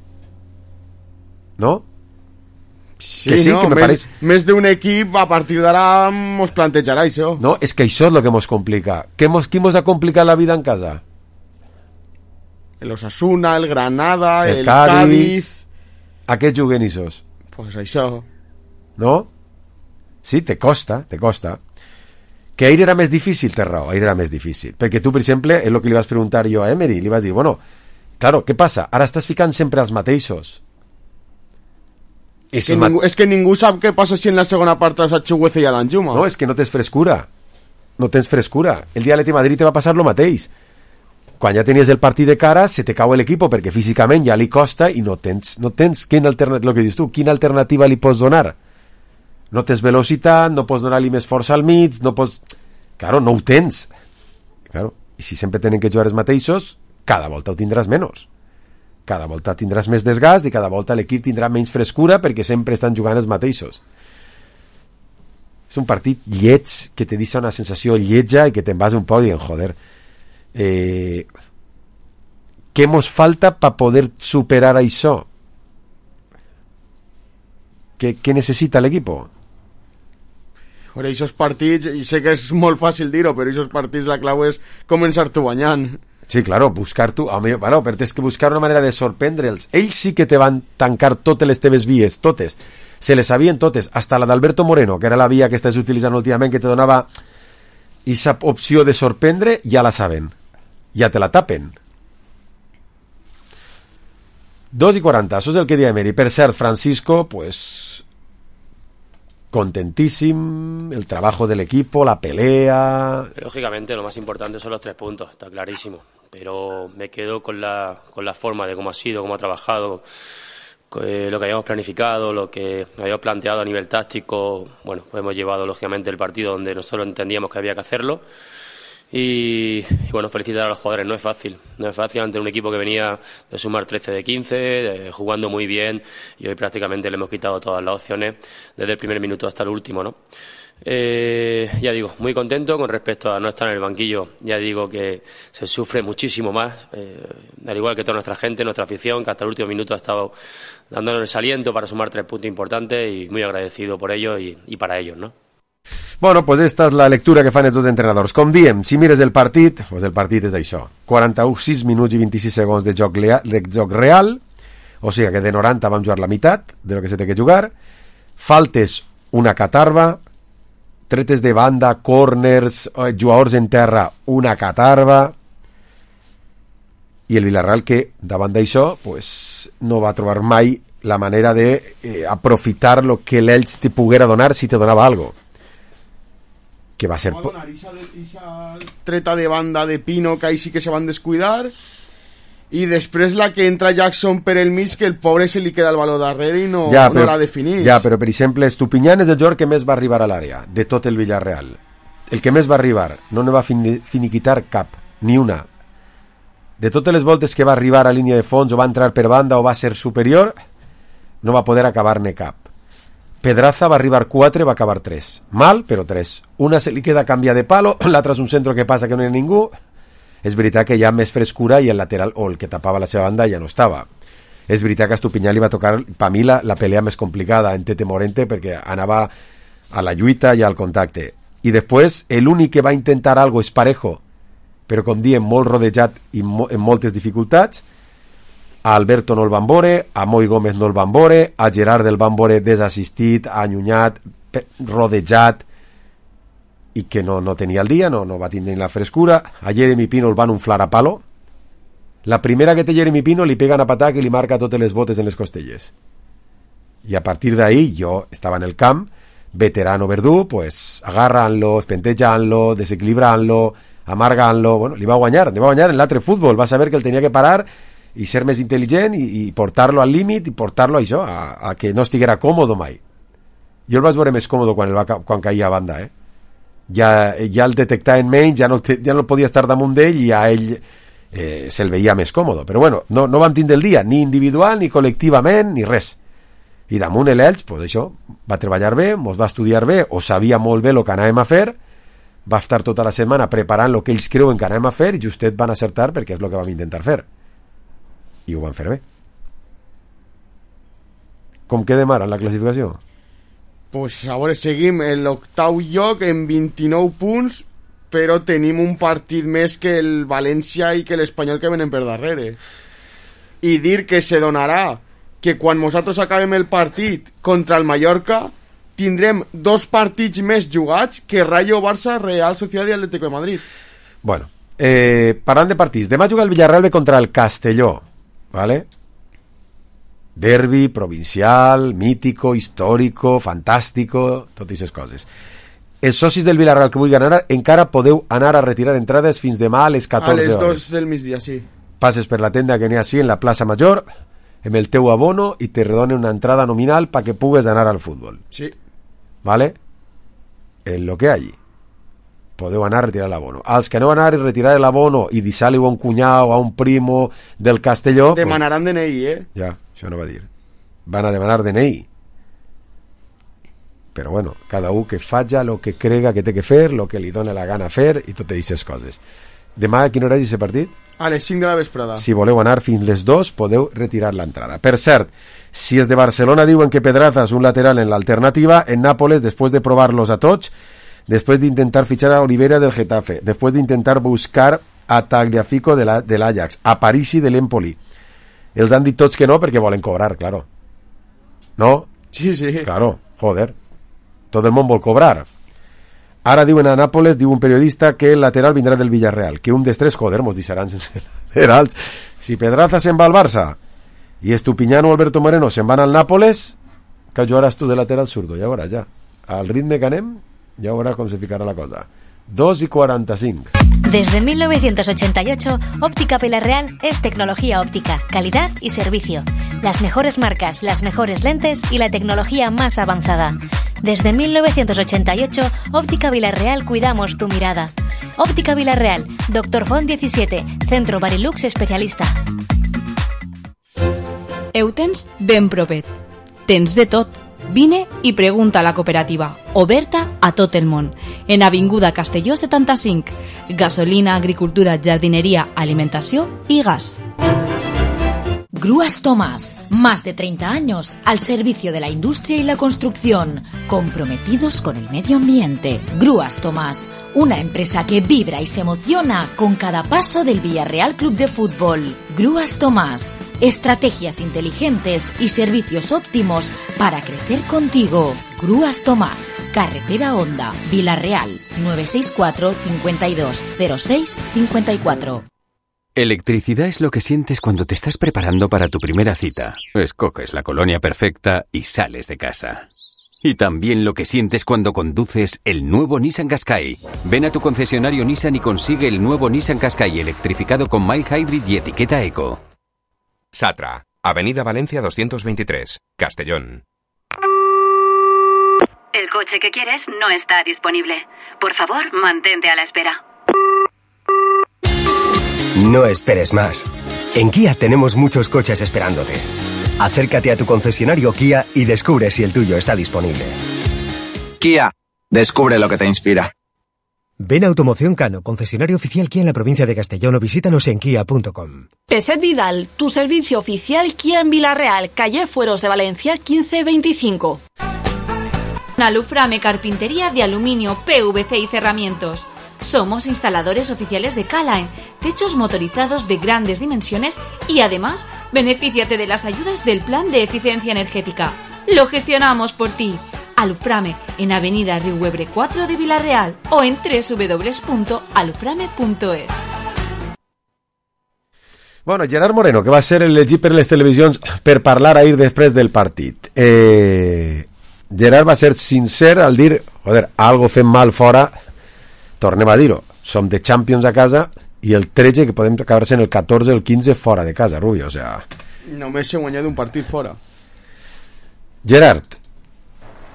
No? Sí, no, que més d'un equip a partir d'ara mos plantejarà això. No, és que això és el que mos complica. Qui mos ha complicat la vida en casa? El Osasuna, el Granada, el Cádiz. A què juguen isos? Pues això. No? Sí, te costa. Que ahir era més difícil, té raó, ahir era més difícil. Perquè tu, per exemple, és el que li vas preguntar jo a Emery, li vas dir, bueno, claro, què passa? Ara estàs ficant sempre els mateixos. És que ningú sap què passa si en la segona part has Chuguece i a l'Anjuma. No, és que no tens frescura. No tens frescura. El dia de l'Atleti Madrid te va passar lo mateix. Quan ja tenies el partit de cara, se te cau l'equip perquè físicament ja li costa i no tens quina alternativa, el que dius tu, quina alternativa li pots donar? No tens velocitat, no pots donar-li més força al mig, no pots... Claro, no ho tens. Claro, i si sempre tenen que jugar els mateixos, cada volta ho tindràs menys. Cada volta tindràs més desgast i cada volta l'equip tindrà menys frescura perquè sempre estan jugant els mateixos. És un partit lleig que te deixa una sensació lletja i que te'n vas un poc dient, joder, què mos falta per poder superar això? Què necessita l'equip? Per aquests partits, i sé que és molt fàcil dir-ho, però aquests partits la clau és començar-t'ho guanyant. Sí, claro, buscar tu, bueno, però tens que buscar una manera de sorprendre'ls. Ells sí que te van tancar totes les teves vies, totes. Se les sabien totes, hasta la d'Alberto Moreno, que era la via que estàs utilitzant últimament, que te donava aquesta opció de sorprendre, ja la saben. Ja te la tapen. 2:40, això és el que dia Emery. Per cert, Francisco, pues... contentísimo, el trabajo del equipo, la pelea. Lógicamente lo más importante son los 3 puntos, está clarísimo, pero me quedo con la forma de cómo ha sido, cómo ha trabajado, lo que habíamos planificado, lo que habíamos planteado a nivel táctico. Bueno, pues hemos llevado lógicamente el partido donde nosotros entendíamos que había que hacerlo. Y bueno, felicitar a los jugadores, no es fácil ante un equipo que venía de sumar 13 de 15, jugando muy bien, y hoy prácticamente le hemos quitado todas las opciones desde el primer minuto hasta el último, ¿no? Ya digo, muy contento con respecto a no estar en el banquillo. Ya digo que se sufre muchísimo más, al igual que toda nuestra gente, nuestra afición, que hasta el último minuto ha estado dándonos el aliento para sumar 3 puntos importantes, y muy agradecido por ello y para ellos, ¿no? Bueno, pues esta és la lectura que fan els dos entrenadors. Com diem, si mires el partit, pues el partit és això. 6 minuts i 26 segons de joc real, o sigui que de 90 vam jugar la meitat de lo que se té que jugar. Faltes una catarba, tretes de banda, corners, jugadors en terra, una catarba, i el Villarreal que, davant d'això, pues, no va trobar mai la manera de aprofitar lo que l'Elx te poguera donar si te donava algo. Que va ser... Esa treta de banda de Pino, que ahí sí que se van descuidar, i després la que entra Jackson per el mig, que el pobre se li queda el baló darrere i no la definís. Ja, però per exemple, Estupiñán és el jugador que més va arribar a l'àrea de tot el Villarreal. El que més va arribar, no ne va finiquitar cap, ni una. De totes les voltes que va arribar a línia de fons, o va entrar per banda o va ser superior, no va poder acabar-ne cap. Pedraza va arribar 4, va acabar 3. Mal, però 3. Una se li queda a canviar de palo, l'altra és un centre que passa que no hi ha ningú. És veritat que hi ha més frescura i el lateral, o el que tapava la seva banda, ja no estava. És veritat que a Estupiñán li va tocar, per mi, la pelea més complicada en Tete Morente, perquè anava a la lluita i al contacte. I després, l'únic que va intentar algo és Parejo, però com diem, molt rodejat i amb moltes dificultats. A Alberto no el van veure, a Moi Gómez no el van veure, a Gerard el van veure desassistit, allunyat, rodejat, i que no tenia el dia, no va tindre la frescura. A Jeremy Pino el van unflar a palo. La primera que té Jeremy Pino li pega una patada que li marca totes les botes en les costelles. I a partir d'ahí, jo estava en el camp, veterano Verdú, pues agarrant-lo, espentejant-lo, desequilibrant-lo, amargant-lo, bueno, li va guanyar en l'altre futbol, va saber que el tenia que parar i ser més intel·ligent i portar-lo al límit i portar-lo a això, a que no estiguera còmode mai. Jo el vaig veure més còmode quan caia a banda, Ja el detectaven menys, ja no podia estar damunt d'ell i a ell se'l veia més còmode. Però bueno, no van tindre el dia, ni individual, ni col·lectivament, ni res. I damunt l'Elx, pues això, va treballar bé, mos va estudiar bé, o sabia molt bé el que anàvem a fer, va estar tota la setmana preparant el que ells creuen que anàvem a fer i justet van acertar perquè és el que vam intentar fer. I ho van fer bé. Com quedem ara en la classificació? Pues a veure, seguim en l'octau lloc en 29 punts, però tenim un partit més que el València i que l'Espanyol que venen per darrere. I dir que se donarà que quan nosaltres acabem el partit contra el Mallorca tindrem 2 partits més jugats que Rayo, Barça, Real Sociedad i Atlético de Madrid. Bueno, parlant de partits, demà juga el Villarreal contra el Castelló, ¿vale? Derbi, provincial, mítico, histórico, fantástico, totes aquestes coses. Els socis del Villarreal que vulguin anar encara podeu anar a retirar entrades fins demà a les 14 hores. A les 2 del migdia, sí. Passes per la tenda que n'hi ha així en la plaça Major amb el teu abono i te redonen una entrada nominal perquè pugues anar al futbol. Sí. ¿Vale? En lo que hay. Podeu anar a retirar l'abono. Als que no van anar a retirar l'abono i deixar-li a un cunyau, a un primo del Castelló... Demanaran DNI, Ja, això no va dir. Van a demanar DNI. Però bueno, cada un que faja lo que crega que té que fer, lo que li dona la gana fer i totes aquestes coses. Demà a quina hora és aquest partit? A les 5 de la vesprada. Si voleu anar fins les 2 podeu retirar l'entrada. Per cert, si és de Barcelona diuen que Pedraza és un lateral en l'alternativa, en Nàpoles, després de provar-los a tots, després d'intentar fitxar a Olivera del Getafe, després d'intentar buscar a Tagliafico de l'Ajax, a Parisi de l'Empoli, els han dit tots que no perquè volen cobrar, claro. ¿No? Sí, sí. Claro, joder. Tot el món vol cobrar. Ara diuen a Nàpoles, diu un periodista, que el lateral vindrà del Villarreal, que un dels 3, joder, mos deixaran sense laterals. Si Pedraza se'n va al Barça i Estupiñán o Alberto Moreno se'n van al Nàpoles, que jugaràs tu de lateral zurdo, ja veuràs, ja. Al ritme que anem, ya verás cómo se fijará la cosa. 2:45. Desde 1988, Óptica Villarreal es tecnología óptica, calidad y servicio. Las mejores marcas, las mejores lentes y la tecnología más avanzada. Desde 1988, Óptica Villarreal cuidamos tu mirada. Óptica Villarreal, Dr. Font 17, Centro Barilux especialista. Eutens ben propet. Tens de tot. Vine i pregunta a la cooperativa, oberta a tot el món, en Avinguda Castelló 75, gasolina, agricultura, jardinería, alimentació i gas. Grúas Tomás, más de 30 años al servicio de la industria y la construcción, comprometidos con el medio ambiente. Grúas Tomás, una empresa que vibra y se emociona con cada paso del Villarreal Club de Fútbol. Grúas Tomás, estrategias inteligentes y servicios óptimos para crecer contigo. Grúas Tomás, Carretera Honda, Villarreal, 964 52 06 54. Electricidad es lo que sientes cuando te estás preparando para tu primera cita. Escoges la colonia perfecta y sales de casa. Y también lo que sientes cuando conduces el nuevo Nissan Qashqai. Ven a tu concesionario Nissan y consigue el nuevo Nissan Qashqai electrificado con mild hybrid y etiqueta eco. Satra, Avenida Valencia 223, Castellón. El coche que quieres no está disponible. Por favor, mantente a la espera. No esperes más. En Kia tenemos muchos coches esperándote. Acércate a tu concesionario Kia y descubre si el tuyo está disponible. Kia, descubre lo que te inspira. Ven a Automoción Cano, concesionario oficial Kia en la provincia de Castellón, o visítanos en kia.com. Peset Vidal, tu servicio oficial Kia en Villarreal, calle Fueros de Valencia 1525. Aluframe Carpintería de Aluminio, PVC y Cerramientos. Somos instaladores oficiales de K-Line, techos motorizados de grandes dimensiones y además benefíciate de las ayudas del Plan de Eficiencia Energética. Lo gestionamos por ti. Aluframe en Avenida Riuebre 4 de Villarreal o en www.aluframe.es. Bueno, Gerard Moreno, que va ser elegit per les televisions per parlar ahir després del partit. Gerard va ser sincer al dir, joder, algo fem mal fora. Tornem a dir-ho, som de Champions a casa i el 13 que podem acabar sent el 14 o el 15 fora de casa, Rubio, o sea... Només s'ha guanyat un partit fora. Gerard,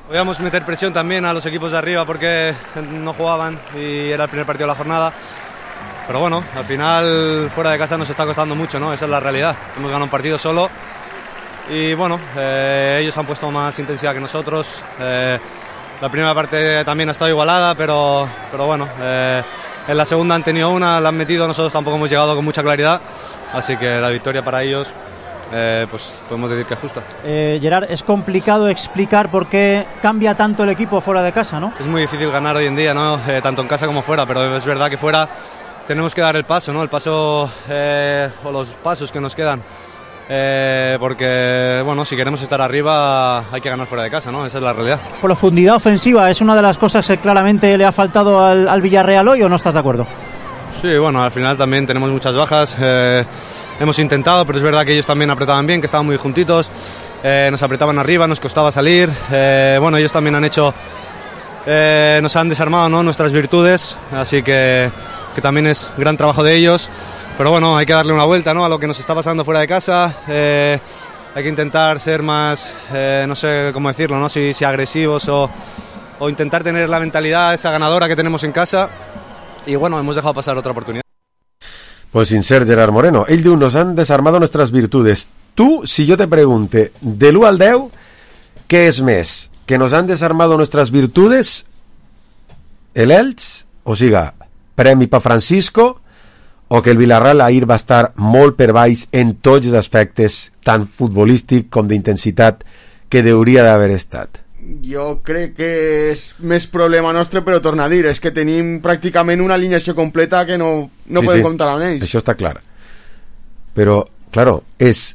Podíamos meter presión también a los equipos de arriba porque no jugaban y era el primer partido de la jornada. Pero bueno, al final fuera de casa nos está costando mucho, ¿no? Esa es la realidad. Hemos ganado un partido solo y bueno, ellos han puesto más intensidad que nosotros. La primera parte también ha estado igualada, pero bueno, en la segunda han tenido una, la han metido, nosotros tampoco hemos llegado con mucha claridad, así que la victoria para ellos pues podemos decir que es justa. Gerard, es complicado explicar por qué cambia tanto el equipo fuera de casa, ¿no? Es muy difícil ganar hoy en día, ¿no? Tanto en casa como fuera, pero es verdad que fuera tenemos que dar el paso, ¿no? El paso o los pasos que nos quedan. Porque, bueno, si queremos estar arriba hay que ganar fuera de casa, ¿no? Esa es la realidad. Profundidad ofensiva es una de las cosas que claramente le ha faltado al Villarreal hoy, ¿o no estás de acuerdo? Sí, bueno, al final también tenemos muchas bajas. Hemos intentado, pero es verdad que ellos también apretaban bien, que estaban muy juntitos. Nos apretaban arriba, nos costaba salir. Bueno, ellos también han hecho... nos han desarmado, ¿no? Nuestras virtudes, así que también es gran trabajo de ellos. Pero bueno, hay que darle una vuelta, ¿no? A lo que nos está pasando fuera de casa. Hay que intentar ser más, no sé cómo decirlo, ¿no? Si agresivos o intentar tener la mentalidad esa ganadora que tenemos en casa. Y bueno, hemos dejado pasar otra oportunidad. Pues sin ser Gerard Moreno, ell diu, nos han desarmado nuestras virtudes. Tú, si yo te pregunte, de l'1 al 10, ¿qué es més? ¿Que nos han desarmado nuestras virtudes? ¿El Elx? O siga, premi pa Francisco? O que el Villarreal ahir va estar molt per baix en tots els aspectes, tant futbolístic com d'intensitat, que hauria d'haver estat? Jo crec que és més problema nostre, però torna a dir, és que tenim pràcticament una alineació completa que no podem comptar amb ells. Això està clar. Però, claro, és...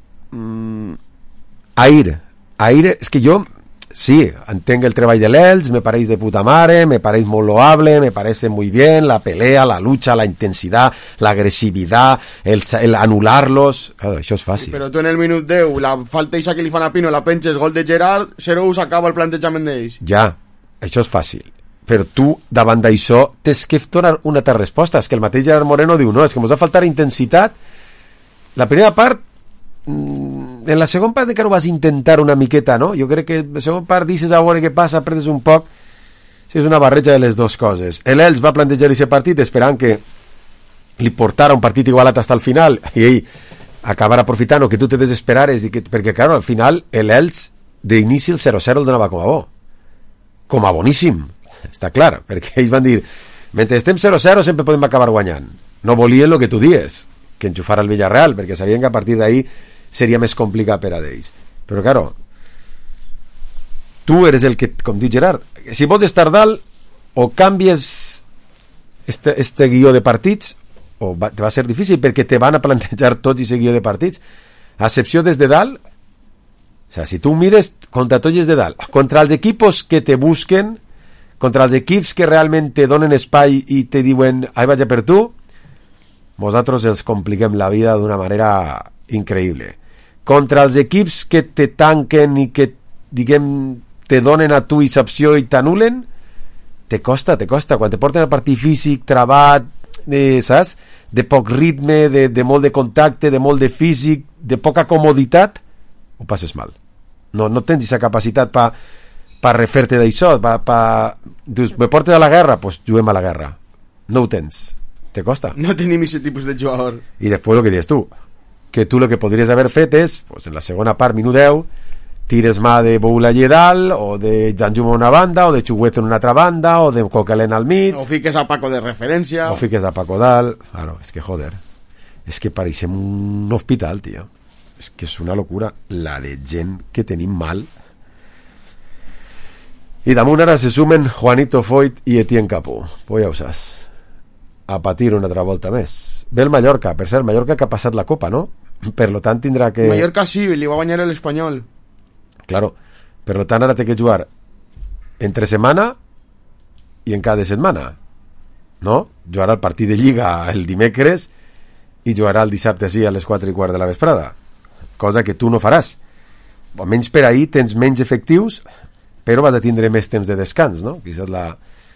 Ahir, és que jo... Sí, entenc el treball de l'Elx, me pareix de puta mare, me pareix molt loable, me parece muy bien, la pelea, la lucha, la intensidad, la agresividad, el anular-los... Això és fàcil. Però tu en el minut 10, la falta ixa que li fan a Pino, la penges, gol de Gerard, 0-1 s'acaba el plantejament d'ells. Ja, això és fàcil. Però tu, davant d'això, tens que donar una altra resposta. És que el mateix Gerard Moreno diu, no, és que ens va faltar intensitat. La primera part, en la segona part encara ho vas intentar una miqueta, no? Jo crec que en la segona part dices a veure què passa, apretes un poc. Sí, és una barreja de les dues coses. L'Elx va plantejar aquest partit esperant que li portara un partit igualat fins al final i ell acabarà aprofitant o que tu te desesperares i que, perquè, claro, al final l'Elx d'inici el 0-0 el donava com a bo, com a boníssim, està clar, perquè ells van dir mentre estem 0-0 sempre podem acabar guanyant. No volien el que tu dies, que enxufara el Villarreal, perquè sabien que a partir d'ahí seria més complicat per a d'ells. Però, claro, tu eres el que, com diu Gerard, si vols estar dalt, o canvies este guió de partits, o te va a ser difícil, perquè te van a plantejar tots aquest guió de partits. A excepció des de dalt, o sea, si tu mires contra tots de dalt, contra els equipos que te busquen, contra els equips que realment te donen espai i te diuen, ahí vaig a per tu, nosaltres els compliquem la vida d'una manera increïble. Contra els equips que te tanquen i que, diguem, te donen a tu excepció i t'anulen, te costa. Quan te porten al partit físic, trabat, saps? De poc ritme, de molt de contacte, de molt de físic, de poca comoditat, ho passes mal. No tens aquesta capacitat per refer-te d'això. Dius, me portes a la guerra? Doncs pues juguem a la guerra. No ho tens. Te costa. No tenim aquest tipus de jugador. I després el que dius tu, que tu el que podries haver fet és, pues, en la segona part, minut 10, tires mà de Boulaye dalt, o de Janjuma a una banda, o de Chuguet en una altra banda, o de Coquelin al mig, o fiques a Paco de referència, o fiques a Paco dalt. Claro, és que joder, és que pareixem un hospital, tio. És que és una locura la de gent que tenim mal. I damunt ara se sumen Juanito Foyt i Etienne Capó. Pues ja ho saps, a patir una altra volta més. Ve el Mallorca, per cert, Mallorca que ha passat la Copa, no? Per lo tant tindrà que... Mallorca sí, li va guanyar l'Espanyol. Claro, per lo tant ara té que jugar entre setmana i en cada setmana, no? Jugarà el partit de Lliga el dimecres i jugarà el dissabte sí a les 4:15 de la vesprada, cosa que tu no faràs. Almenys per ahir tens menys efectius, però vas a tindre més temps de descans, no? Aquesta és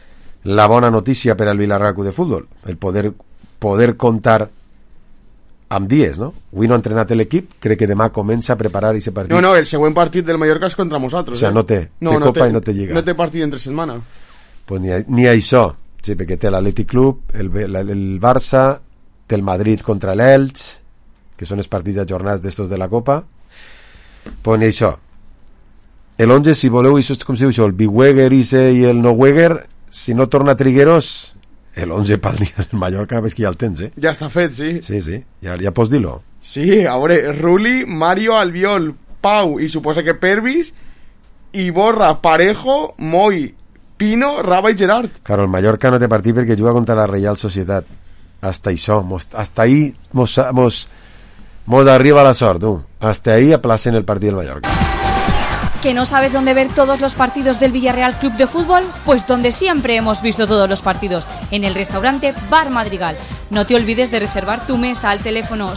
la bona notícia per al Villarreal Club de Futbol, el poder contar amb dies, no? Avui no ha entrenat l'equip, crec que demà comença a preparar aquest partit. No, el següent partit del Mallorca és contra nosaltres. O sea, no té Copa i no té Lliga. No té partit entre setmana. Pues ni això, sí, perquè té l'Atlètic Club, el Barça, té el Madrid contra l'Elx, que són els partits ajornats d'estos de la Copa. Pues ni això. El 11, si voleu, això és com si diu això, el Biweger i el no-Weger, si no torna Trigueros, el 11 pel dia del Mallorca, ves que ja el tens, Ja està fet, sí. Sí, ja pots dir-lo. Sí, a veure, Ruli, Mario, Albiol, Pau, i suposa que Pervis, Iborra, Parejo, Moi, Pino, Raba i Gerard. Claro, el Mallorca no té partit perquè juga contra la Reial Societat. Hasta això, hasta ahí mos arriba la sort, tu. Hasta ahí aplacen el partit del Mallorca. ¿Que no sabes dónde ver todos los partidos del Villarreal Club de Fútbol? Pues donde siempre hemos visto todos los partidos, en el restaurante Bar Madrigal. No te olvides de reservar tu mesa al teléfono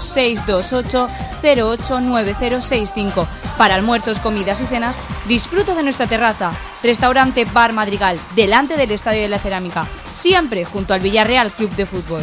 628-089065. Para almuerzos, comidas y cenas, disfruta de nuestra terraza. Restaurante Bar Madrigal, delante del Estadio de la Cerámica, siempre junto al Villarreal Club de Fútbol.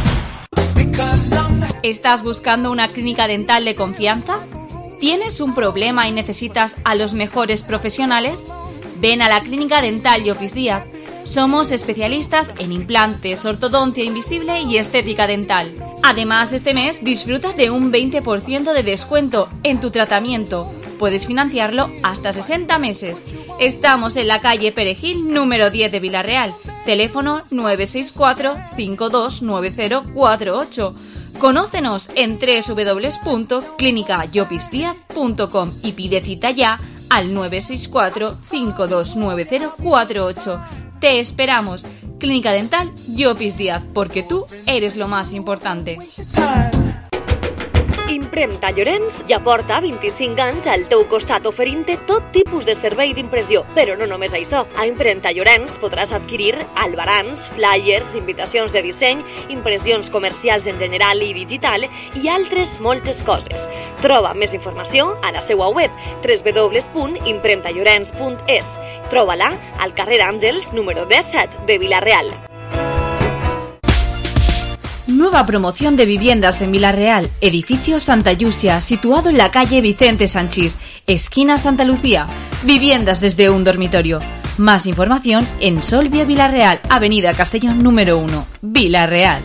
¿Estás buscando una clínica dental de confianza? ¿Tienes un problema y necesitas a los mejores profesionales? Ven a la Clínica Dental Llopis Díaz. Somos especialistas en implantes, ortodoncia invisible y estética dental. Además, este mes disfruta de un 20% de descuento en tu tratamiento. Puedes financiarlo hasta 60 meses. Estamos en la calle Perejil, número 10 de Villarreal. Teléfono 964-529048. Conócenos en www.clinicayopisdiaz.com y pide cita ya al 964-529048. Te esperamos. Clínica Dental Llopis Díaz, porque tú eres lo más importante. Impremta Llorenç ja porta 25 anys al teu costat oferint-te tot tipus de servei d'impressió. Però no només això. A Impremta Llorenç podràs adquirir albarans, flyers, invitacions de disseny, impressions comercials en general i digital i altres moltes coses. Troba més informació a la seva web www.impremtallorens.es. Troba-la al carrer Àngels número 17 de Vila-real. Nueva promoción de viviendas en Villarreal, edificio Santa Yusia, situado en la calle Vicente Sanchís, esquina Santa Lucía. Viviendas desde un dormitorio. Más información en Solvia Villarreal, avenida Castellón número 1, Villarreal.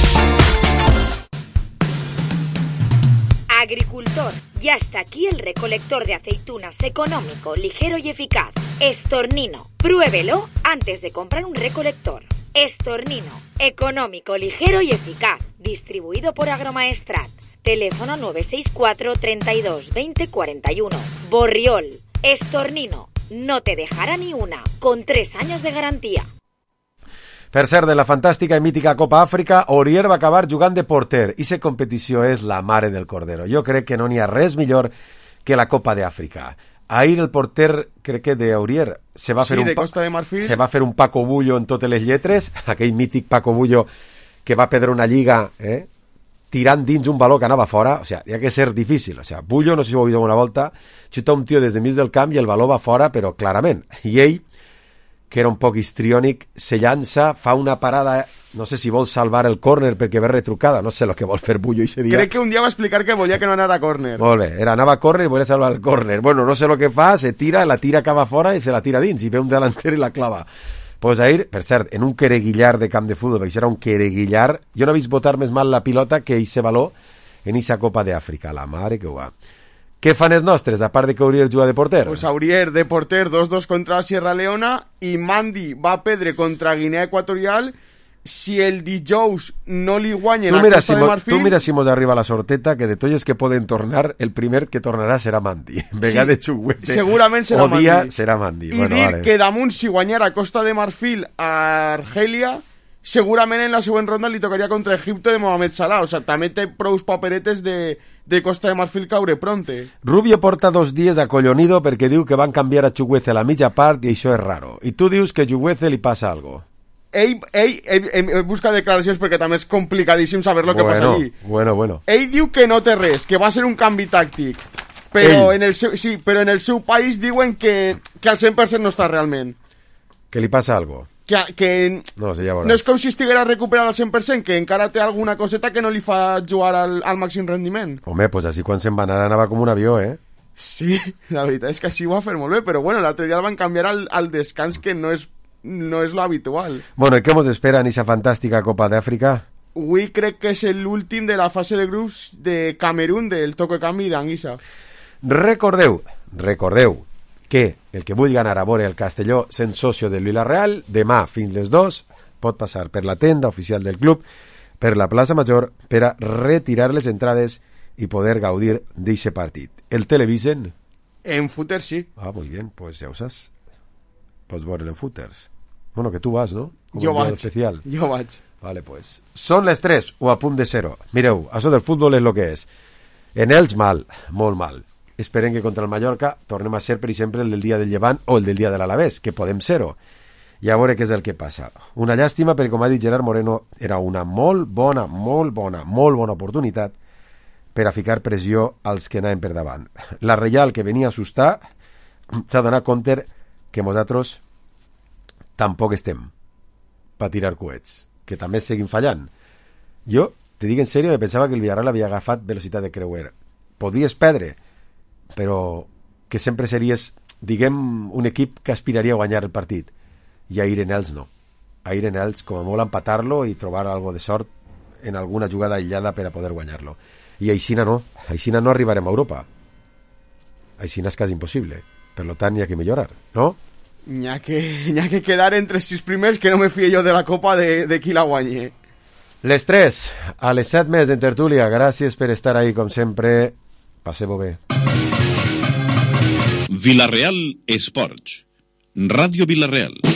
Agricultor, ya está aquí el recolector de aceitunas económico, ligero y eficaz. Estornino, pruébelo antes de comprar un recolector. Estornino, económico, ligero y eficaz. Distribuido por Agromaestrat. Teléfono 964 32 20 41. Borriol, Estornino, no te dejará ni una, con 3 años de garantía. Per cert, de la fantàstica i mítica Copa Àfrica, Aurier va acabar jugant de porter. I la competició és la mare del cordero. Jo crec que no n'hi ha res millor que la Copa d'Àfrica. Ahir el porter, crec que d'Aurier, se va fer un Paco Bullo en totes les lletres, aquell mític Paco Bullo que va perdre una lliga tirant dins un baló que anava fora. O sea, hi ha que ser difícil. O sea, Bullo, no sé si ho heu vist alguna volta, xuta un tio des de mig del camp i el baló va fora, però clarament. I ell, que era un poc histriònic, se llança, fa una parada, no sé si vol salvar el córner perquè ve retrucada, no sé el que vol fer Bullo ese dia. Crec que un dia va explicar que volia que no anara a córner. Molt bé, anava a córner i volia salvar el córner. Bueno, no sé el que fa, se tira, la tira acaba fora i se la tira dins, i ve un delanter i la clava. Pues ahir, per cert, en un quereguillar de camp de futbol, perquè això era un quereguillar, jo no he vist botar més mal la pilota que ese baló en esa Copa d'Àfrica, la mare que ho va. Què fan els nostres, a part de que Aurier juga de porter? Pues Aurier de porter 2-2 contra Sierra Leona i Mandi va perdre contra Guinea Equatorial. Si el dijous no li guanyen a Costa de Marfil... Tu mira si mos arriba la sorteta, que de tots els que poden tornar, el primer que tornarà serà Mandi. En vegada de Xuguete. Segurament serà Mandi. Serà Mandi. I bueno, dir que damunt, si guanyara Costa de Marfil a Argelia, segurament en la següent ronda li tocaria contra Egipto de Mohamed Salah. O sea, també té prous paperetes de Costa de Marfil caure pronte. Rubio porta 2 dies acollonido perquè diu que van canviar a Chuguece a la mitja part i això és raro. I tu dius que a Chuguece li passa algo. Ell busca declaracions perquè també és complicadíssim saber lo que passa allí. Bueno. Ell diu que no té res, que va ser un canvi tàctic. Però en el seu país diuen que al 100% no està realment. Que li passa algo. que no, sí, ja no és com si estiguera recuperat al 100%, que encara té alguna coseta que no li fa jugar al màxim rendiment. Home, pues així quan se'n va anar anava com un avió, eh? Sí, la veritat és que així ho va fer molt bé, però bueno, l'altre dia el van canviar al descans, que no és lo habitual. Bueno, i què mos espera en aquesta fantàstica Copa d'Àfrica? Avui crec que és l'últim de la fase de grups de Camerún, del toque canvi d'Anguissa. Recordeu que el que vulgui anar a veure el Castelló sent socio del Villarreal, demà fins les 2 pot passar per la tenda oficial del club, per la plaça Major, per a retirar les entrades i poder gaudir d'aquest partit. El televisen? En Footers, sí. Ah, muy bien, pues ja ho saps. Pots veure en Footers. Bueno, que tu vas, no? Jo vaig. Especial. Jo vaig. Vale, pues. Són les 3 o a punt de 0. Mireu, això del futbol és el que és. En ells mal, molt mal. Esperem que contra el Mallorca tornem a ser, per exemple, el del dia del Llevant o el del dia de l'Alavés, que podem ser-ho. I a veure què és el que passa. Una llàstima perquè, com ha dit Gerard Moreno, era una molt bona oportunitat per a ficar pressió als que anaven per davant. La Reial, que venia a assustar, s'ha donat compte que nosaltres tampoc estem per tirar coets, que també seguim fallant. Jo, te dic en sèrio, que pensava que el Villarreal havia agafat velocitat de creuer. Podies perdre, però que sempre series, diguem, un equip que aspiraria a guanyar el partit. I a ir en ells no. A ir en ells, com a molt, empatar-lo i trobar algo de sort en alguna jugada aïllada per a poder guanyar-lo. I aixina no arribarem a Europa. Aixina és quasi impossible. Per tant, hi ha que millorar, no? N'hi ha que quedar entre els 6 primers, que no me fie jo de la Copa de qui la guanyi. Les 3, a les 7 més en tertúlia. Gràcies per estar ahí, com sempre. Passeu-ho bé. Villarreal Esports. Ràdio Villarreal.